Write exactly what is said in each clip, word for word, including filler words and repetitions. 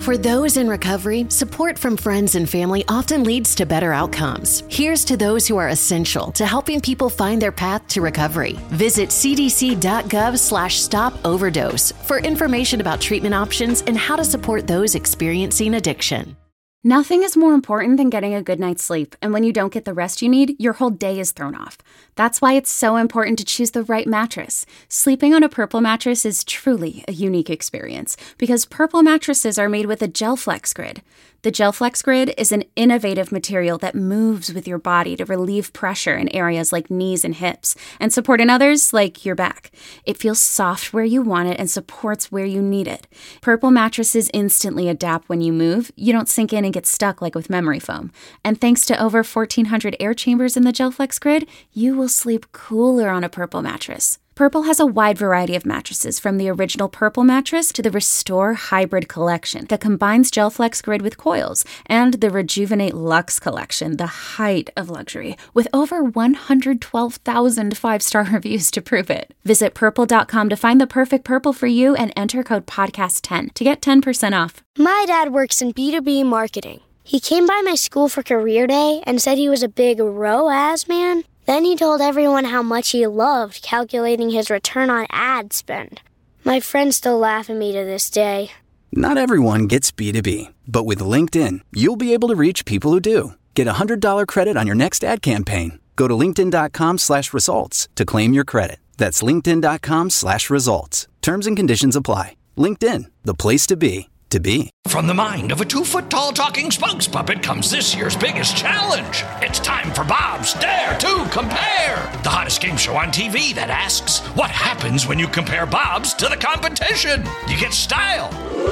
For those in recovery, support from friends and family often leads to better outcomes. Here's to those who are essential to helping people find their path to recovery. Visit cdc.gov slash stop overdose for information about treatment options and how to support those experiencing addiction. Nothing is more important than getting a good night's sleep, and when you don't get the rest you need, your whole day is thrown off. That's why it's so important to choose the right mattress. Sleeping on a Purple mattress is truly a unique experience because Purple mattresses are made with a GelFlex Grid. The GelFlex Grid is an innovative material that moves with your body to relieve pressure in areas like knees and hips and support in others like your back. It feels soft where you want it and supports where you need it. Purple mattresses instantly adapt when you move. You don't sink in and get stuck like with memory foam. And thanks to over fourteen hundred air chambers in the GelFlex Grid, you will sleep cooler on a Purple mattress. Purple has a wide variety of mattresses, from the original Purple mattress to the Restore Hybrid collection that combines GelFlex Grid with coils, and the Rejuvenate Luxe collection, the height of luxury, with over one hundred twelve thousand five-star reviews to prove it. Visit purple dot com to find the perfect Purple for you and enter code podcast ten to get ten percent off. My dad works in B two B marketing. He came by my school for career day and said he was a big R O A S man. Then he told everyone how much he loved calculating his return on ad spend. My friends still laugh at me to this day. Not everyone gets B two B, but with LinkedIn, you'll be able to reach people who do. Get a one hundred dollars credit on your next ad campaign. Go to linkedin.com slash results to claim your credit. That's linkedin.com slash results. Terms and conditions apply. LinkedIn, the place to be. To be. From the mind of a two-foot-tall talking spokes puppet comes this year's biggest challenge. It's time for Bob's Dare to Compare, the hottest game show on T V that asks, what happens when you compare Bob's to the competition? You get style.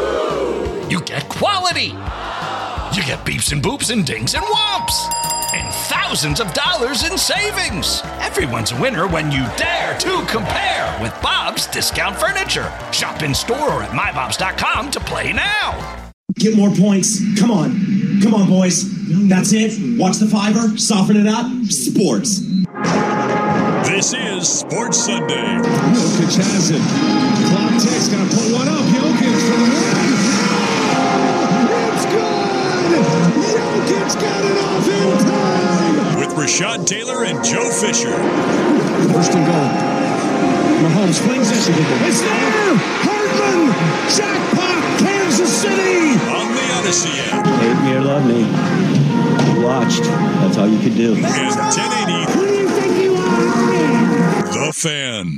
You get quality. You get beeps and boops and dings and whomps. And thousands of dollars in savings. Everyone's a winner when you dare to compare with Bob's Discount Furniture. Shop in store or at my bobs dot com to play now. Get more points. Come on. Come on, boys. That's it. Watch the fiver. Soften it up. Sports. This is Sports Sunday. Jokic has it. Clock ticks. Gonna put one up. Jokic for the win. It's good. Jokic got it off in time. With Rashad Taylor and Joe Fisher. First and goal. Mahomes flings it. It's there. Hartman. Jackpot. Kansas City. On the Odyssey app. Hate me or love me. You watched. That's all you could do. And ten eighty. Who do you think you are? The Fan.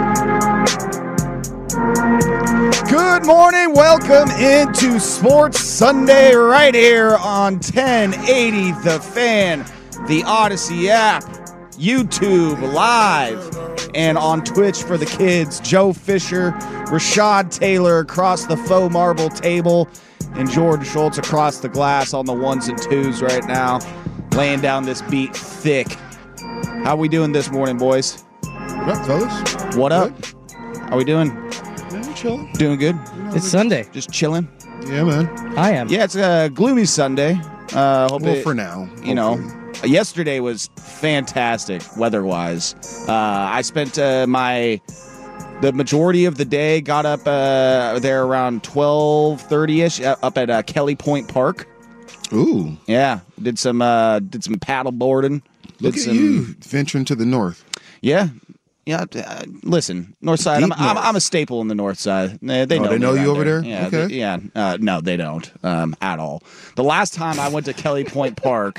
Good morning. Welcome into Sports Sunday right here on ten eighty The Fan, the Odyssey app, YouTube Live, and on Twitch for the kids. Joe Fisher, Rashad Taylor across the faux marble table, and Jordan Schultz across the glass on the ones and twos right now, laying down this beat thick. How we doing this morning, boys? What up, fellas? What up? How we doing? Yeah, chilling. Doing good? It's Sunday. Just chilling? Yeah, man. I am. Yeah, it's a gloomy Sunday. Uh, hope well, it, for now. You hopefully. know, yesterday was fantastic weather-wise. Uh, I spent uh, my the majority of the day, got up uh, there around twelve thirty-ish uh, up at uh, Kelly Point Park. Ooh. Yeah, did some uh, did some paddle boarding. Look did at some, you venturing to the north. Yeah. Yeah, uh, listen, North Side. I'm, I'm I'm a staple in the North Side. They, they oh, know. They know you over there. there? Yeah, okay. They, yeah. Uh, no, they don't um, at all. The last time I went to Kelly Point Park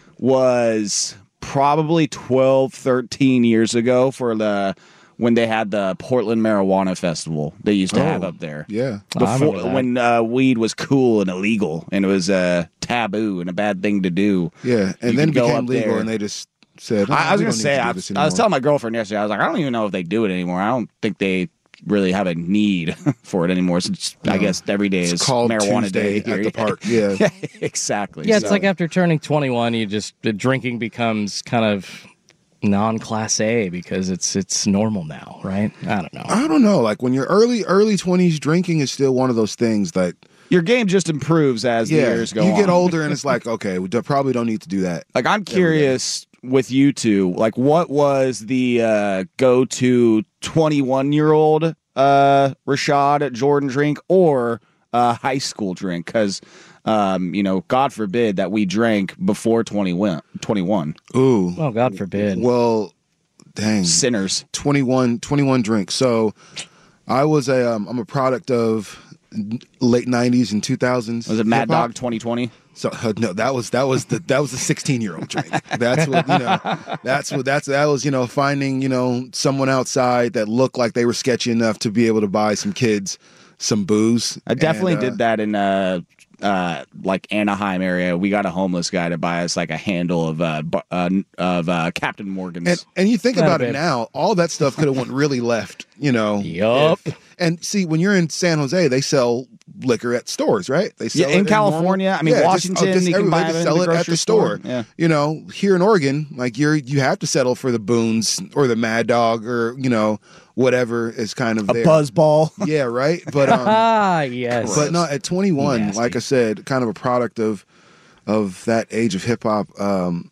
was probably twelve, thirteen years ago for the when they had the Portland Marijuana Festival. They used to oh, have up there. Yeah, before oh, when uh, weed was cool and illegal and it was a uh, taboo and a bad thing to do. Yeah, and you then it go became up legal, there. and they just. Said, oh, I, I was going to say, I, I was telling my girlfriend yesterday, I was like, I don't even know if they do it anymore. I don't think they really have a need for it anymore. So it's, no. I guess every day it's is called marijuana Tuesday day at here. the park. Yeah, yeah exactly. Yeah, it's so. like after turning twenty-one, you just the drinking becomes kind of non-class A because it's it's normal now, right? I don't know. I don't know. Like when you're early early twenties, drinking is still one of those things that. Your game just improves as yeah, the years go you on. You get older and it's like, okay, we probably don't need to do that. Like I'm curious with you two, like what was the uh, go-to twenty-one-year-old uh, Rashad Jordan drink or uh, high school drink? Because, um, you know, God forbid that we drank before twenty-one. twenty-one. Ooh. Oh, God forbid. Well, dang. Sinners. twenty-one, twenty-one drinks. So I was a, um, I'm a product of late nineties and two thousands. Was it Mad hip-hop. Dog twenty twenty? So uh, no, that was that was the that was the sixteen year old drink. That's what you know. That's what that's that was you know finding you know someone outside that looked like they were sketchy enough to be able to buy some kids some booze. I definitely and, uh, did that in uh uh like Anaheim area. We got a homeless guy to buy us like a handle of uh, bu- uh of uh, Captain Morgan's. And, and you think Not about a it bit. now, all that stuff could have went really left. You know. Yup. if- And see, when you're in San Jose, they sell liquor at stores, right? They sell Yeah, it in California, normal- I mean, just- Washington, just you can everybody buy just it in sell the it at grocery the store. store. Yeah. You know, here in Oregon, like you're you have to settle for the Boone's or the Mad Dog or you know whatever is kind of A there. buzzball. Yeah, right. But um, Ah, yes. but no, at twenty-one, Nasty. like I said, kind of a product of of that age of hip hop. Um,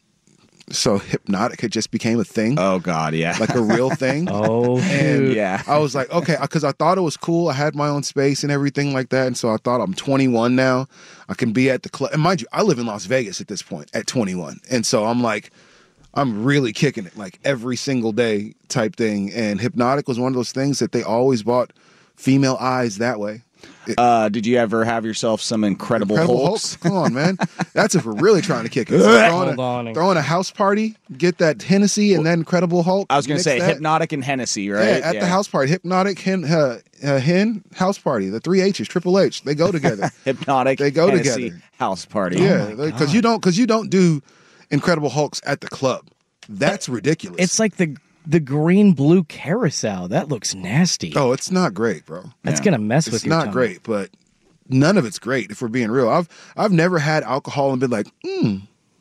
so Hypnotic, it just became a thing, Oh God, yeah. like a real thing. Oh, And shoot. yeah. I was like, okay, because I thought it was cool. I had my own space and everything like that. And so I thought I'm twenty-one now. I can be at the club. And mind you, I live in Las Vegas at this point at twenty-one. And so I'm like, I'm really kicking it like every single day type thing. And Hypnotic was one of those things that they always bought female eyes that way. Uh, did you ever have yourself some Incredible, Incredible Hulks? Hulk? Come on, man. That's if we're really trying to kick it. So throwing, Hold on. a, throwing a house party, get that Hennessy and then Incredible Hulk. I was going to mix say that. Hypnotic and Hennessy, right? Yeah, at the house party. Hypnotic, hen, uh, uh, hen, house party. The three H's, Triple H. They go together. Hypnotic. They go Hennessy together. House party. Yeah, because you don't because you don't do Incredible Hulks at the club. That's ridiculous. It's like the the green blue carousel. That looks nasty. oh, it's not great, bro. That's yeah. gonna mess with It's your not tummy. great, but none of it's great if we're being real. I've I've never had alcohol and been like, hmm,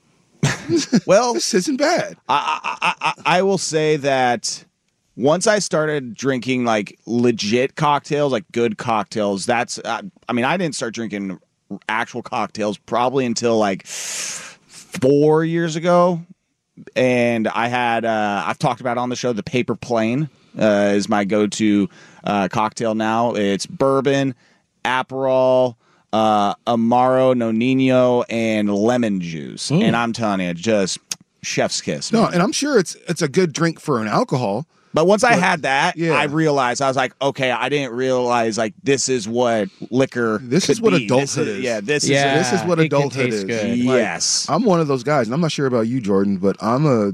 Well, this isn't bad. I, I, I, I will say that once I started drinking like legit cocktails, like good cocktails, that's, uh, I mean, I didn't start drinking actual cocktails probably until like four years ago. And I had, uh, I've talked about it on the show, the Paper Plane uh, is my go-to uh, cocktail now. It's bourbon, Aperol, uh, Amaro, Nonino, and lemon juice. Mm. And I'm telling you, just chef's kiss. No, man. and I'm sure it's it's a good drink for an alcohol. But once I But- had that, yeah. I realized I was like, okay, I didn't realize like this is what liquor. This could is what be. adulthood This is. Yeah, this Yeah. This is what it can adulthood taste is. good. is. Like, Yes. I'm one of those guys, and I'm not sure about you, Jordan, but I'm a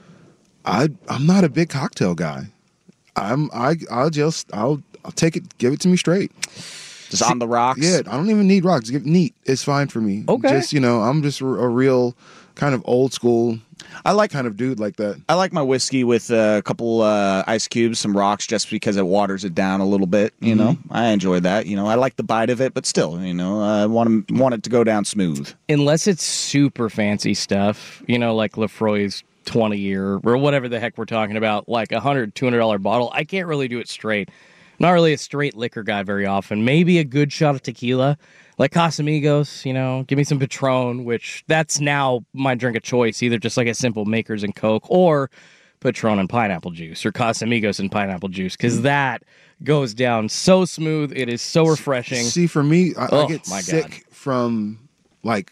I I'm not a big cocktail guy. I'm I I'll just I'll I'll take it, give it to me straight. Just on the rocks. Yeah, I don't even need rocks. Give neat. It's fine for me. Okay. Just you know, I'm just a, a real kind of old school I like kind of dude like that. I like my whiskey with uh, a couple uh, ice cubes, some rocks, just because it waters it down a little bit. You know, I enjoy that. You know, I like the bite of it, but still, you know, I want to want it to go down smooth. Unless it's super fancy stuff, you know, like Lefroy's twenty year or whatever the heck we're talking about, like a one hundred dollars, two hundred dollars bottle. I can't really do it straight. I'm not really a straight liquor guy very often. Maybe a good shot of tequila, like Casamigos, you know, give me some Patron, which that's now my drink of choice, either just like a simple Makers and Coke or Patron and pineapple juice or Casamigos and pineapple juice, because that goes down so smooth. It is so refreshing. See, for me, I, Oh, I get my sick God. from like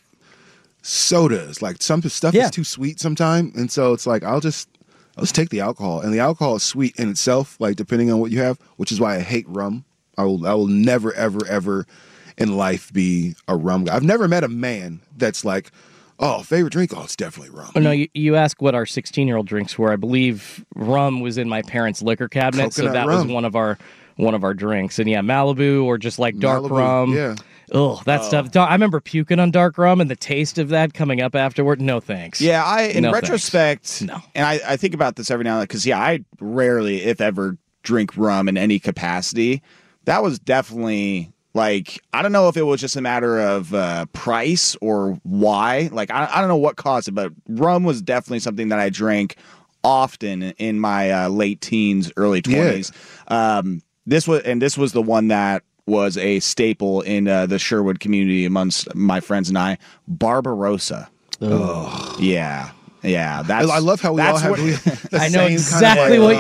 sodas. Like some stuff Yeah. is too sweet sometimes, and so it's like I'll just I'll just take the alcohol, and the alcohol is sweet in itself. Like depending on what you have, which is why I hate rum. I will I will never ever ever in life be a rum guy. I've never met a man that's like, oh, favorite drink? Oh, it's definitely rum. Oh, no, you, you ask what our sixteen-year-old drinks were. I believe rum was in my parents' liquor cabinet, so Coconut that rum. was one of our one of our drinks. And yeah, Malibu or just like dark Malibu, rum. yeah. Oh, that stuff. I remember puking on dark rum and the taste of that coming up afterward. No thanks. Yeah, I in No, retrospect, No. and I, I think about this every now and then because yeah, I rarely, if ever, drink rum in any capacity. That was definitely like I don't know if it was just a matter of uh, price or why. Like I, I don't know what caused it, but rum was definitely something that I drank often in my uh, late teens, early twenties. Um, this was and this was the one that was a staple in uh, the Sherwood community amongst my friends and I. Barbarossa. Oh, yeah, yeah. That's I love how we all that's have what- the I same know kind of exactly like, what uh, you're.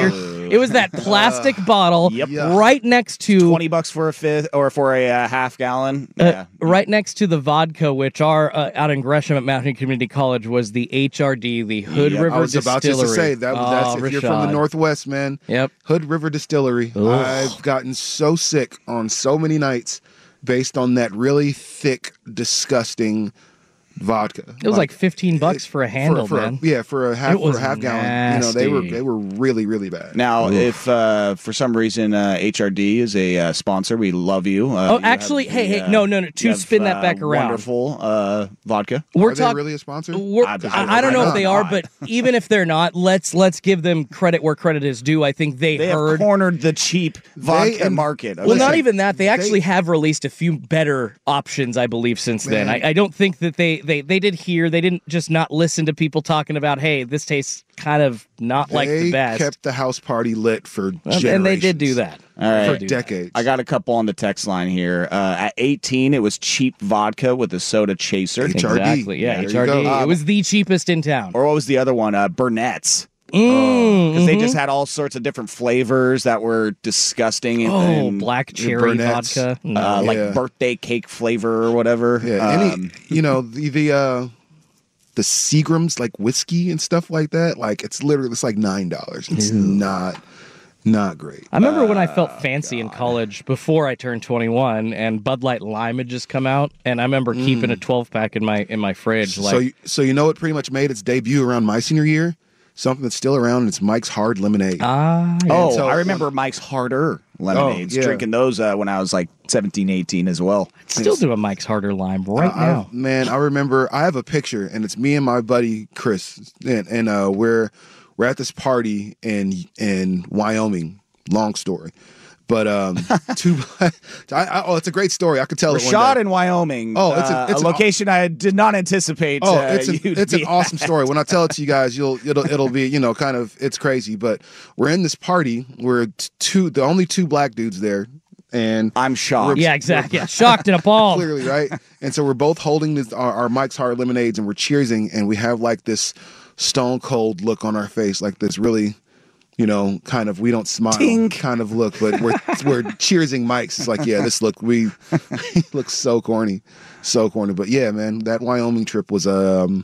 It was that plastic uh, bottle yep. right next to twenty bucks for a fifth or for a uh, half gallon. Uh, yeah. Right next to the vodka, which are uh, out in Gresham at Mountain Community College, was the H R D, the Hood yep. River I was Distillery. about just to say that. Oh, that's if Rashad. you're from the Northwest, man. Yep. Hood River Distillery. Ugh. I've gotten so sick on so many nights based on that really thick, disgusting vodka. It was like, like fifteen bucks for a handle, for, for man. A, yeah, for a half it was for a half nasty. gallon. You know, they were they were really really bad. Now, Oof. if uh, for some reason uh, H R D is a uh, sponsor, we love you. Uh, oh, you actually, the, hey, hey, uh, no, no, no. To have, spin that uh, back around, wonderful uh, vodka. We're are talk- they really a sponsor? I, I, I don't know if they are, but even if they're not, let's let's give them credit where credit is due. I think they, they heard have cornered the cheap vodka they, market. Well, not even that. They actually they, have released a few better options, I believe, since man. then. I, I don't think that they, they they did hear. They didn't just not listen to people talking about, hey, this tastes kind of not they like the best. They kept the house party lit for well, generations. And they did do that. All right. For decades. I got a couple on the text line here. Uh, at eighteen, it was cheap vodka with a soda chaser. H R D. Exactly, yeah, yeah H R D. Um, it was the cheapest in town. Or what was the other one? Uh, Burnett's. Because mm, mm-hmm. they just mm-hmm. had all sorts of different flavors that were disgusting. And, oh, and black cherry vodka. No. Uh, like yeah. birthday cake flavor or whatever. Yeah, um, any, you know, the, the, uh, the Seagram's like whiskey and stuff like that, like it's literally it's like nine dollars. It's Ew. not not great. I remember uh, when I felt fancy God. in college before I turned twenty-one, and Bud Light Lime had just come out, and I remember mm. keeping a twelve pack in my in my fridge. So, like, so you, so you know what pretty much made its debut around my senior year? Something that's still around, and it's Mike's Hard Lemonade. Ah, yeah. Oh, so, I remember Mike's Harder lemonades. Oh, yeah. Drinking those uh, when I was like seventeen, eighteen as well. Still do a Mike's Harder Lime right uh, now. I, man, I remember I have a picture, and it's me and my buddy Chris, and, and uh, we're we're at this party in in Wyoming. Long story. But um, two. I, I, oh, it's a great story. I could tell. Rashad it one day. in Wyoming. Oh, it's a, uh, it's a location I did not anticipate. Oh, uh, it's an, it's an awesome story. When I tell it to you guys, you'll it'll it'll be you know kind of it's crazy. But we're in this party. We're two the only two black dudes there, and I'm shocked. Yeah, exactly. Yeah, shocked and appalled. Clearly, right? And so we're both holding this, our, our Mike's Hard Lemonades, and we're cheersing, and we have like this stone cold look on our face, like this really. You know, kind of we don't smile Tink. kind of look, but we're we're cheersing Mike's. It's like, yeah, this look we looks so corny, so corny. But yeah, man, that Wyoming trip was um,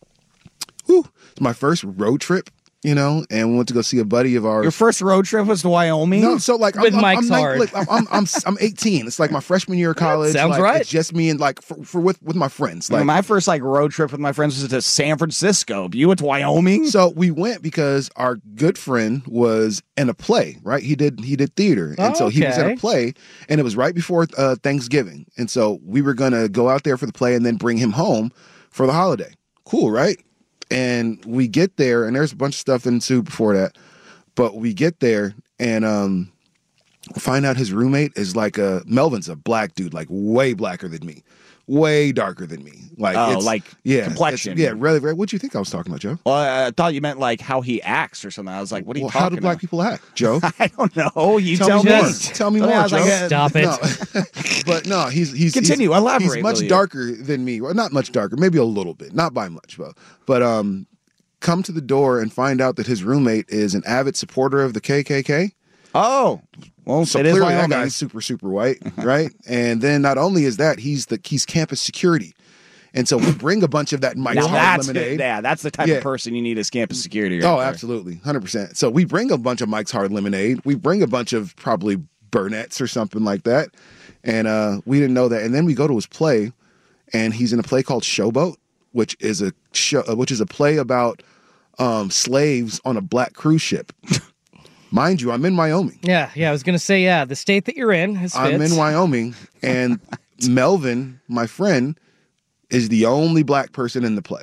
whew, it's my first road trip. You know, and we went to go see a buddy of ours. Your first road trip was to Wyoming? No, so like with I'm, Mike's I'm, Hard. Like, I'm, I'm I'm I'm eighteen. It's like my freshman year of college. Sounds like, right. It's just me and like for, for with with my friends. Like yeah, my first like road trip with my friends was to San Francisco. You went to Wyoming? So we went because our good friend was in a play. Right? He did he did theater, and oh, so he was in okay. a play, and it was right before uh, Thanksgiving, and so we were gonna go out there for the play and then bring him home for the holiday. Cool, right? And we get there, and there's a bunch of stuff that ensued before that. But we get there, and um, find out his roommate is like a Melvin's a black dude, like way blacker than me, way darker than me. Like, oh, it's, like yeah, complexion. Yeah, really, really. What'd you think I was talking about, Joe? Well, I thought you meant like how he acts or something. I was like, what are you well, talking how do black about? people act, Joe? I don't know. You tell, tell, me me. more. Tell me I more, was Joe. like, uh, Stop it. No. But no, he's he's Continue, He's, elaborate, He's much will you? darker than me. Well, not much darker, maybe a little bit, not by much, but but um. come to the door and find out that his roommate is an avid supporter of the K K K. Oh, well, so it is clearly that Wyoming. guy's super, super white, right? And then not only is that, he's the he's campus security. And so we bring a bunch of that Mike's Now Hard that's Lemonade. good. Yeah, that's the type Yeah. of person you need as campus security. Right Oh, there. absolutely. one hundred percent. So we bring a bunch of Mike's Hard Lemonade. We bring a bunch of probably Burnett's or something like that. And uh, we didn't know that. And then we go to his play, and he's in a play called Showboat, which is a show, which is a play about um, slaves on a black cruise ship. Mind you, I'm in Wyoming. Yeah, yeah. I was gonna say, yeah, the state that you're in is. I'm in Wyoming, and Melvin, my friend, is the only black person in the play.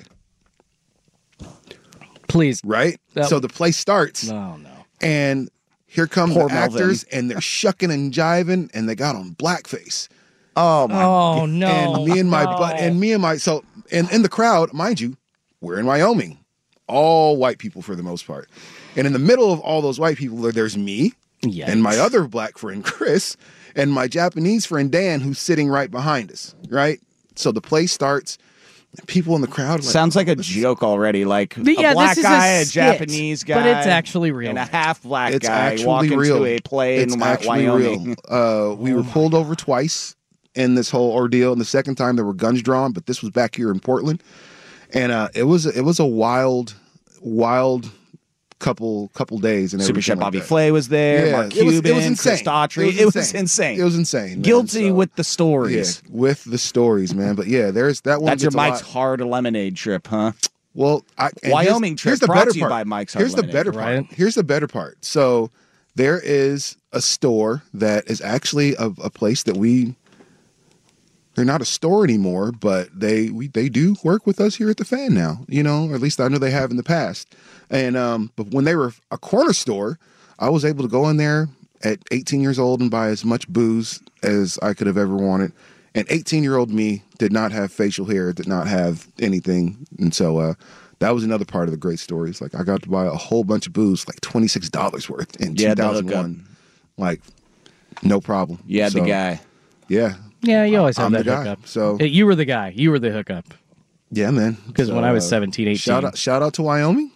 Please, right? That... So the play starts. No, no. And here come Poor the Melvin. actors, and they're shucking and jiving, and they got on blackface. Oh my! Oh no! And me and my no. butt, and me and my so, and in the crowd, mind you, we're in Wyoming, all white people for the most part, and in the middle of all those white people, there's me Yikes. and my other black friend Chris, and my Japanese friend Dan, who's sitting right behind us. Right. So the play starts, people in the crowd. Like, Sounds like a joke already. Like yeah, a black this is guy, a, a, skit, Japanese guy, but it's actually real. and a half black it's guy actually walking real. to a play it's in actually Wyoming. real. Uh, we Oh were pulled over twice in this whole ordeal, and the second time there were guns drawn, but this was back here in Portland, and uh, it was it was a wild, wild. couple couple days and Super everything Chef like Bobby that. Flay was there. Yeah, Mark it was- it Cuban, was insane. Chris Daughtry. It was It was insane. insane. It was insane. man. Guilty So- with the stories. Yeah, with the stories, man. But yeah, there's that one. That's your gets a Mike's lot- Hard Lemonade trip, huh? Well, I, and Wyoming here's, trip here's the brought better to you part. by Mike's Hard Here's the Lemonade, better part. right? Here's the better part. So there is a store that is actually a, a place that we. They're not a store anymore, but they we they do work with us here at the Fan now. You know, or at least I know they have in the past. And um, but when they were a corner store, I was able to go in there at eighteen years old and buy as much booze as I could have ever wanted. And eighteen-year-old me did not have facial hair, did not have anything. And so uh, that was another part of the great stories. Like, I got to buy a whole bunch of booze, like twenty-six dollars worth in Yeah, the two thousand one. Like, no problem. You had So, the guy. Yeah. Yeah, you always have I'm that the guy, hookup. so- Uh, you were the guy. You were the hookup. Yeah, man. Because So, when I was uh, seventeen, eighteen. Shout out, shout out to Wyoming,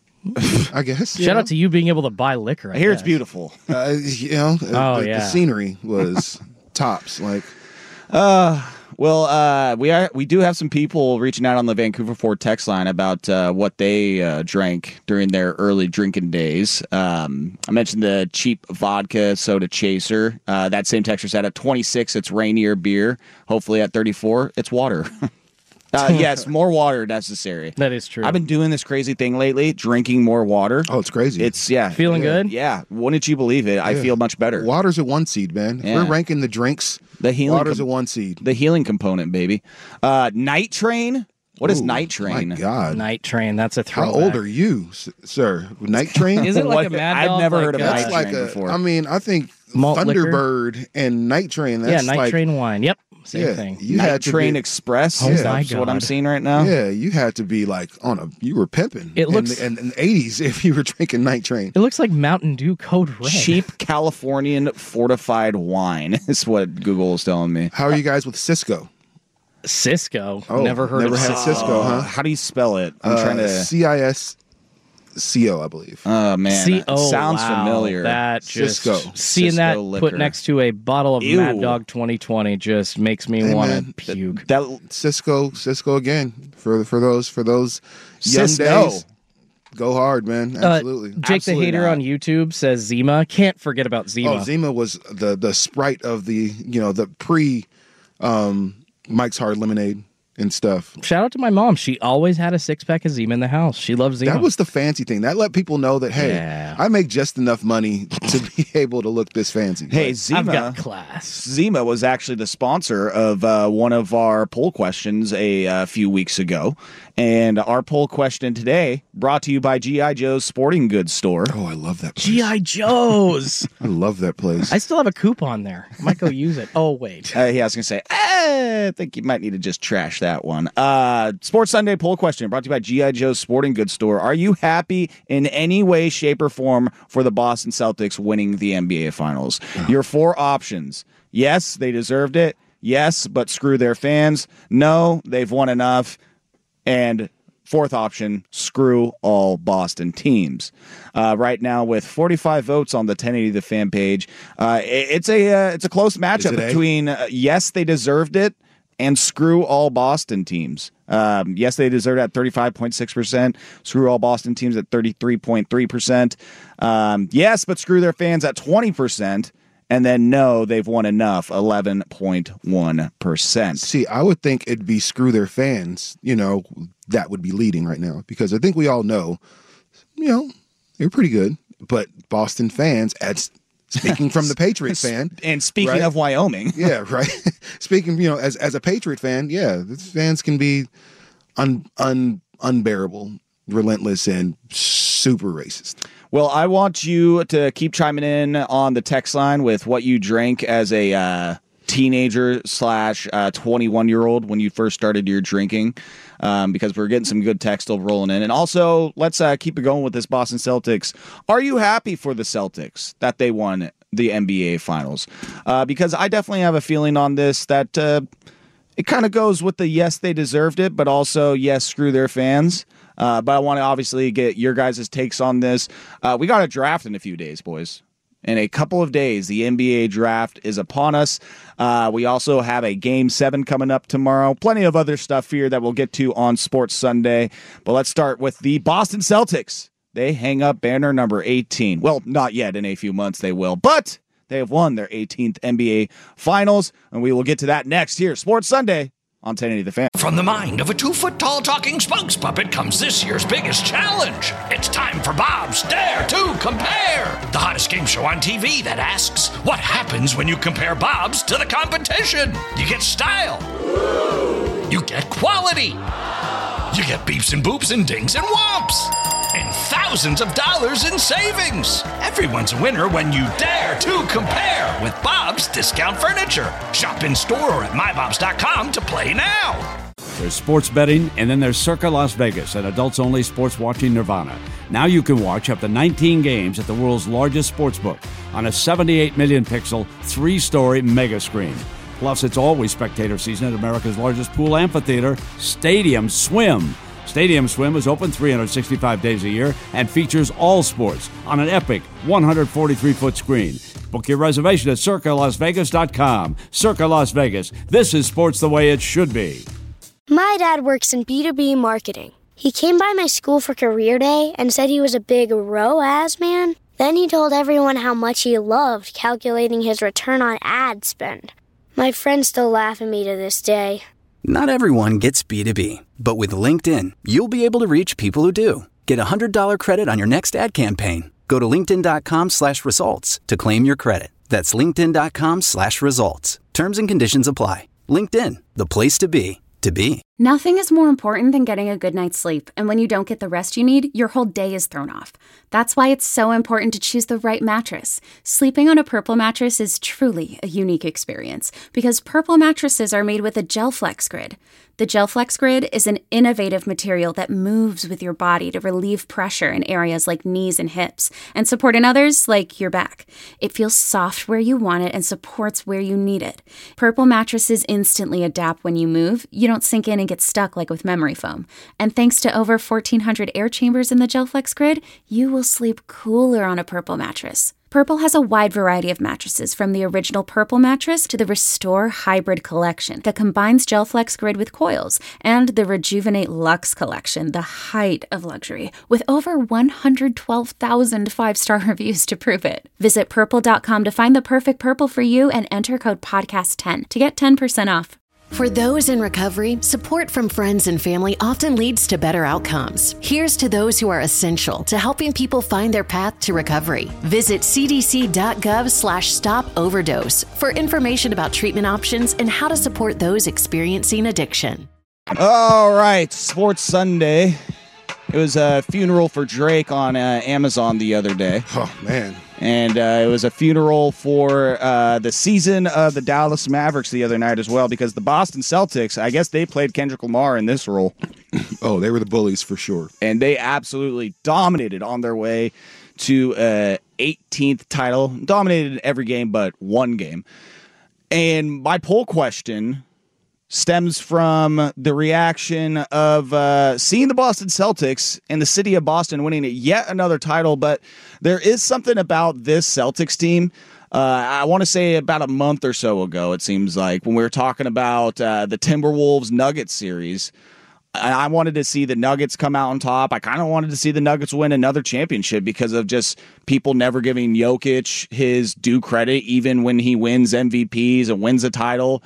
I guess. Shout out to you being able to buy liquor. I hear it's beautiful. Uh, you know, Oh, the, yeah. the scenery was tops. Like, Uh, well, uh, we are we do have some people reaching out on the Vancouver Ford text line about uh, what they uh, drank during their early drinking days. Um, I mentioned the cheap vodka soda chaser. Uh, that same texture said at twenty-six, it's Rainier beer. Hopefully at thirty-four, it's water. Uh, yes, more water necessary. That is true. I've been doing this crazy thing lately, drinking more water. oh, it's crazy. It's yeah, Feeling yeah, good? Yeah, wouldn't you believe it? I Yeah. feel much better. Water's a one seed, man. If Yeah. we're ranking the drinks, The healing water's com- a one seed. the healing component, baby. Uh, Night Train. What is Ooh, Night Train? My God. Night Train. That's a How throwback. old are you, s- sir? Night Train? Is it like What? a Mad I've Dog? never like, heard of uh, That's Night like Train a. before. I mean, I think Malt liquor? Thunderbird and Night Train. That's Yeah, Night like, Train wine. Yep, same yeah, thing. You Night had to Train be, Express. Oh Yeah, my that's what I'm God. seeing right now. Yeah, you had to be like on a. You were pimping. It in looks- the, in, in the eighties if you were drinking Night Train. It looks like Mountain Dew Code Red. Cheap Californian fortified wine is what Google is telling me. How are you guys with Cisco? Cisco. Oh, never heard never of had Cisco. Cisco, huh? How do you spell it? I'm Uh, trying to. C I S C O, I believe. Oh man, C O. sounds wow. familiar. That just Cisco. seeing Cisco that liquor. put next to a bottle of Ew. Mad Dog twenty twenty just makes me Hey, want man, to puke. That Cisco, Cisco again for for those for those young Cisco. days. Go hard, man. Uh, Absolutely. Jake Absolutely the Hater not. on YouTube says Zima. Can't forget about Zima. Oh, Zima was the the sprite of the you know the pre um, Mike's Hard Lemonade and stuff. Shout out to my mom. She always had a six pack of Zima in the house. She loves Zima. That was the fancy thing. That let people know that hey, Yeah. I make just enough money to be able to look this fancy. hey Like, Zima. I've got class. Zima was actually the sponsor of uh, one of our poll questions a uh, few weeks ago. And our poll question today brought to you by G I. Joe's Sporting Goods Store. oh, I love that place. G I. Joe's. I love that place. I still have a coupon there. I might go use it. Oh, wait. Uh, yeah, I was going to say, eh, I think you might need to just trash that one. Uh, Sports Sunday poll question brought to you by G I. Joe's Sporting Goods Store. Are you happy in any way, shape, or form for the Boston Celtics winning the N B A Finals? Your four options. Yes, they deserved it. Yes, but screw their fans. No, they've won enough. And fourth option, screw all Boston teams. Uh, right now, with forty-five votes on the ten eighty The Fan page, uh, it- it's a uh, it's a close matchup it A? between uh, yes, they deserved it, and screw all Boston teams. Um, yes, they deserved it at thirty-five point six percent. Screw all Boston teams at thirty-three point three percent. Um, yes, but screw their fans at twenty percent. And then no, they've won enough, eleven point one percent. See, I would think it'd be screw their fans. You know, that would be leading right now because I think we all know, you know, they're pretty good. But Boston fans, as speaking from the Patriot fan, And speaking right? of Wyoming, yeah, right. Speaking, you know, as as a Patriot fan, yeah, the fans can be un, un unbearable, relentless, and super racist. well, I want you to keep chiming in on the text line with what you drank as a uh, teenager slash twenty-one year old when you first started your drinking, um, because we're getting some good text still rolling in. And also, let's uh, keep it going with this Boston Celtics. Are you happy for the Celtics that they won the N B A Finals? Uh, because I definitely have a feeling on this that. Uh, it kind of goes with the yes, they deserved it, but also yes, screw their fans. Uh, but I want to obviously get your guys' takes on this. Uh, we got a draft in a few days, boys. In a couple of days, the N B A draft is upon us. Uh, we also have a Game seven coming up tomorrow. Plenty of other stuff here that we'll get to on Sports Sunday. But let's start with the Boston Celtics. They hang up banner number eighteen. Well, not yet. In a few months they will. But they have won their eighteenth N B A Finals. And we will get to that next here. Sports Sunday on ten eighty The Fan. From the mind of a two-foot-tall talking spokes puppet comes this year's biggest challenge. It's time for Bob's Dare to Compare, the hottest game show on T V that asks, what happens when you compare Bob's to the competition? You get style. You get quality. You get beeps and boops and dings and whomps. And thousands of dollars in savings. Everyone's a winner when you dare to compare with Bob's Discount Furniture. Shop in store or at my bobs dot com to play now. There's sports betting, and then there's Circa Las Vegas, an adults-only sports watching nirvana. Now you can watch up to nineteen games at the world's largest sportsbook on a seventy-eight million pixel, three-story mega screen. Plus, it's always spectator season at America's largest pool amphitheater, Stadium Swim. Stadium Swim is open three hundred sixty-five days a year and features all sports on an epic one hundred forty-three foot screen. Book your reservation at circa las vegas dot com. Circa Las Vegas. This is sports the way it should be. My dad works in B two B marketing. He came by my school for career day and said he was a big R O A S man. Then he told everyone how much he loved calculating his return on ad spend. My friends still laugh at me to this day. Not everyone gets B two B, but with LinkedIn, you'll be able to reach people who do. Get a one hundred dollars credit on your next ad campaign. Go to linkedin.com slash results to claim your credit. That's linkedin.com slash results. Terms and conditions apply. LinkedIn, the place to be, to be. Nothing is more important than getting a good night's sleep, and when you don't get the rest you need, your whole day is thrown off. That's why it's so important to choose the right mattress. Sleeping on a Purple mattress is truly a unique experience, because Purple mattresses are made with a GelFlex Grid. The GelFlex Grid is an innovative material that moves with your body to relieve pressure in areas like knees and hips, and support in others like your back. It feels soft where you want it and supports where you need it. Purple mattresses instantly adapt when you move. You don't sink in and get stuck like with memory foam. And thanks to over fourteen hundred air chambers in the GelFlex Grid, you will sleep cooler on a Purple mattress. Purple has a wide variety of mattresses, from the original Purple mattress to the Restore Hybrid collection that combines GelFlex Grid with coils, and the Rejuvenate Luxe collection, the height of luxury, with over one hundred twelve thousand five-star reviews to prove it. Visit purple dot com to find the perfect Purple for you and enter code podcast ten to get ten percent off. For those in recovery, support from friends and family often leads to better outcomes. Here's to those who are essential to helping people find their path to recovery. Visit cdc.gov slash stop overdose for information about treatment options and how to support those experiencing addiction. All right, Sports Sunday. It was a funeral for Drake on uh, Amazon the other day. Oh, man. And uh, it was a funeral for uh, the season of the Dallas Mavericks the other night as well, because the Boston Celtics, I guess they played Kendrick Lamar in this role. Oh, they were the bullies for sure. And they absolutely dominated on their way to a eighteenth title. Dominated in every game but one game. And my poll question stems from the reaction of uh, seeing the Boston Celtics and the city of Boston winning yet another title. But there is something about this Celtics team. Uh, I want to say about a month or so ago, it seems like, when we were talking about uh, the Timberwolves Nuggets series, I-, I wanted to see the Nuggets come out on top. I kind of wanted to see the Nuggets win another championship because of just people never giving Jokic his due credit, even when he wins M V Ps and wins a title.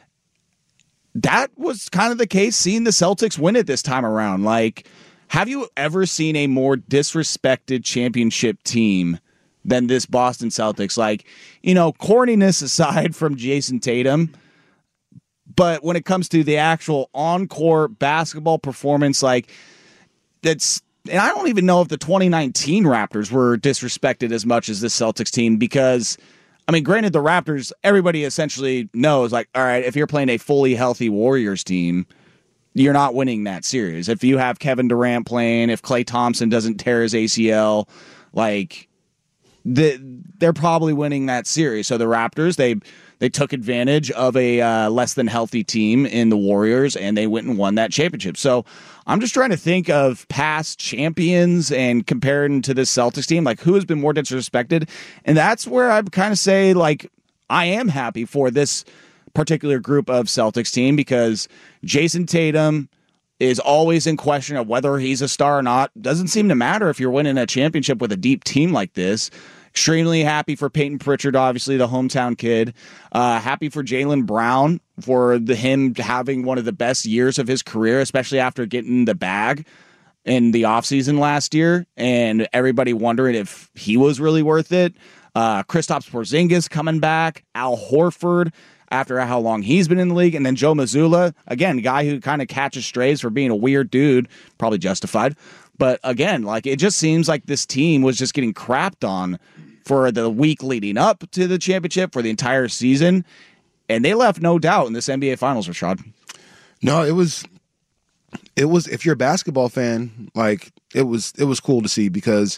That was kind of the case seeing the Celtics win it this time around. Like, have you ever seen a more disrespected championship team than this Boston Celtics? Like, you know, corniness aside from Jason Tatum, but when it comes to the actual on-court basketball performance, like, that's, and I don't even know if the twenty nineteen Raptors were disrespected as much as this Celtics team, because I mean, granted, the Raptors, everybody essentially knows, like, all right, if you're playing a fully healthy Warriors team, you're not winning that series. If you have Kevin Durant playing, if Klay Thompson doesn't tear his A C L, like, the, they're probably winning that series. So the Raptors, they They took advantage of a uh, less than healthy team in the Warriors, and they went and won that championship. So I'm just trying to think of past champions and comparing to this Celtics team, like who has been more disrespected. And that's where I kind of say, like, I am happy for this particular group of Celtics team because Jason Tatum is always in question of whether he's a star or not. Doesn't seem to matter if you're winning a championship with a deep team like this. Extremely happy for Peyton Pritchard, obviously the hometown kid. Uh, happy for Jaylen Brown for the him having one of the best years of his career, especially after getting the bag in the offseason last year, and everybody wondering if he was really worth it. Uh, Kristaps Porzingis coming back, Al Horford after how long he's been in the league, and then Joe Mazzulla, again, guy who kind of catches strays for being a weird dude, probably justified. But again, like it just seems like this team was just getting crapped on for the week leading up to the championship, for the entire season, and they left no doubt in this N B A Finals, Rashad. No, it was, it was. If you're a basketball fan, like it was, it was cool to see because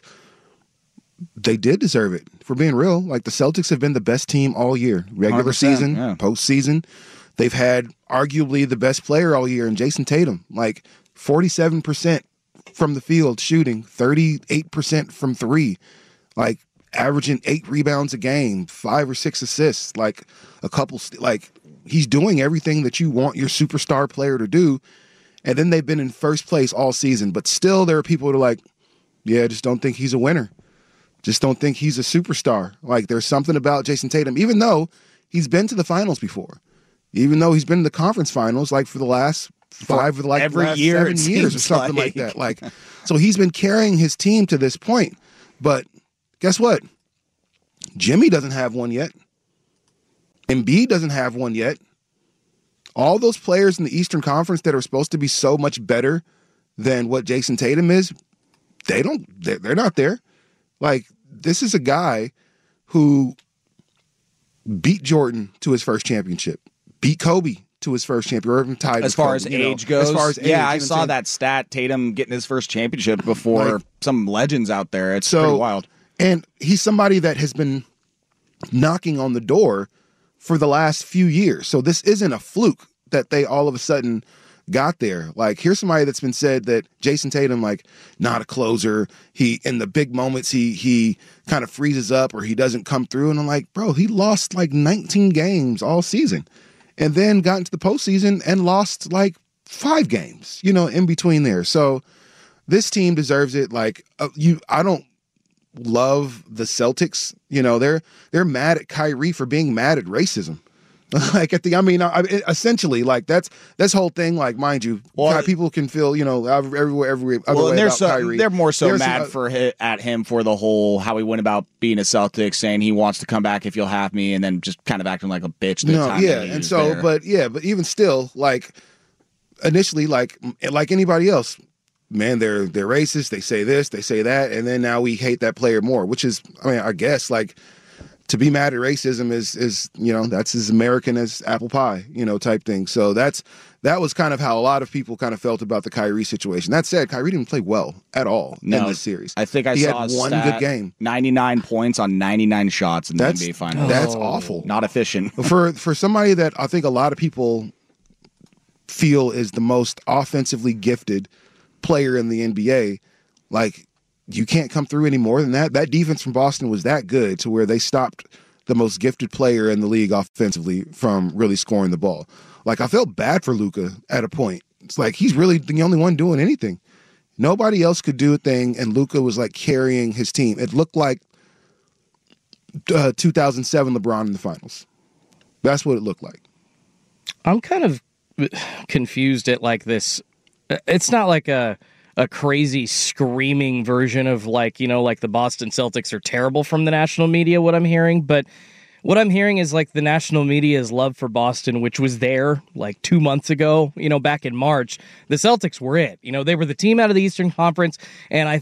they did deserve it. For being real, like the Celtics have been the best team all year, regular season, yeah. postseason. They've had arguably the best player all year in Jason Tatum, like forty-seven percent from the field shooting, thirty-eight percent from three, like averaging eight rebounds a game, five or six assists, like a couple, like he's doing everything that you want your superstar player to do. And then they've been in first place all season, but still there are people who are like, yeah, just don't think he's a winner. Just don't think he's a superstar. Like there's something about Jason Tatum, even though he's been to the finals before, even though he's been in the conference finals, like for the last five or like every last year, seven years or something like, like that. Like, so he's been carrying his team to this point. But guess what? Jimmy doesn't have one yet. Embiid doesn't have one yet. All those players in the Eastern Conference that are supposed to be so much better than what Jason Tatum is, they don't. They're, they're not there. Like, this is a guy who beat Jordan to his first championship, beat Kobe to his first championship, or even tied as with far Kobe, as you know, age goes. As far as age, yeah, I you know saw that stat, Tatum getting his first championship before like, some legends out there. It's so, pretty wild. And he's somebody that has been knocking on the door for the last few years. So this isn't a fluke that they all of a sudden got there. Like, here's somebody that's been said that Jason Tatum, like, not a closer. He, in the big moments, he he kind of freezes up or he doesn't come through. And I'm like, bro, he lost like nineteen games all season and then got into the postseason and lost like five games, you know, in between there. So this team deserves it. Like, uh, you, I don't love the Celtics. You know, they're they're mad at Kyrie for being mad at racism. Like at the, I mean, I, essentially, like that's this whole thing. Like, mind you, well, people can feel, you know, everywhere, everywhere. Well, and they're about so Kyrie. they're more so There's mad some, uh, for hi- at him for the whole how he went about being a Celtic, saying he wants to come back if you'll have me, and then just kind of acting like a bitch. The no, time yeah, that he and was so, there. but yeah, but even still, like initially, like like anybody else, man, they're they're racist. They say this, they say that, and then now we hate that player more, which is, I mean, I guess like. To be mad at racism is, is, you know, that's as American as apple pie, you know, type thing. So that's, that was kind of how a lot of people kind of felt about the Kyrie situation. That said, Kyrie didn't play well at all no, in this series. I think I he saw had a one stat, good game. ninety-nine points on ninety-nine shots in that's, the N B A Finals. That's oh, awful. Not efficient. for for somebody that I think a lot of people feel is the most offensively gifted player in the N B A, like, you can't come through any more than that. That defense from Boston was that good to where they stopped the most gifted player in the league offensively from really scoring the ball. Like, I felt bad for Luka at a point. It's like he's really the only one doing anything. Nobody else could do a thing, and Luka was like carrying his team. It looked like uh, two thousand seven LeBron in the finals. That's what it looked like. I'm kind of confused at like this. It's not like a a crazy screaming version of like, you know, like the Boston Celtics are terrible from the national media, what I'm hearing. But what I'm hearing is like the national media's love for Boston, which was there like two months ago, you know, back in March. The Celtics were it. You know, they were the team out of the Eastern Conference. And I think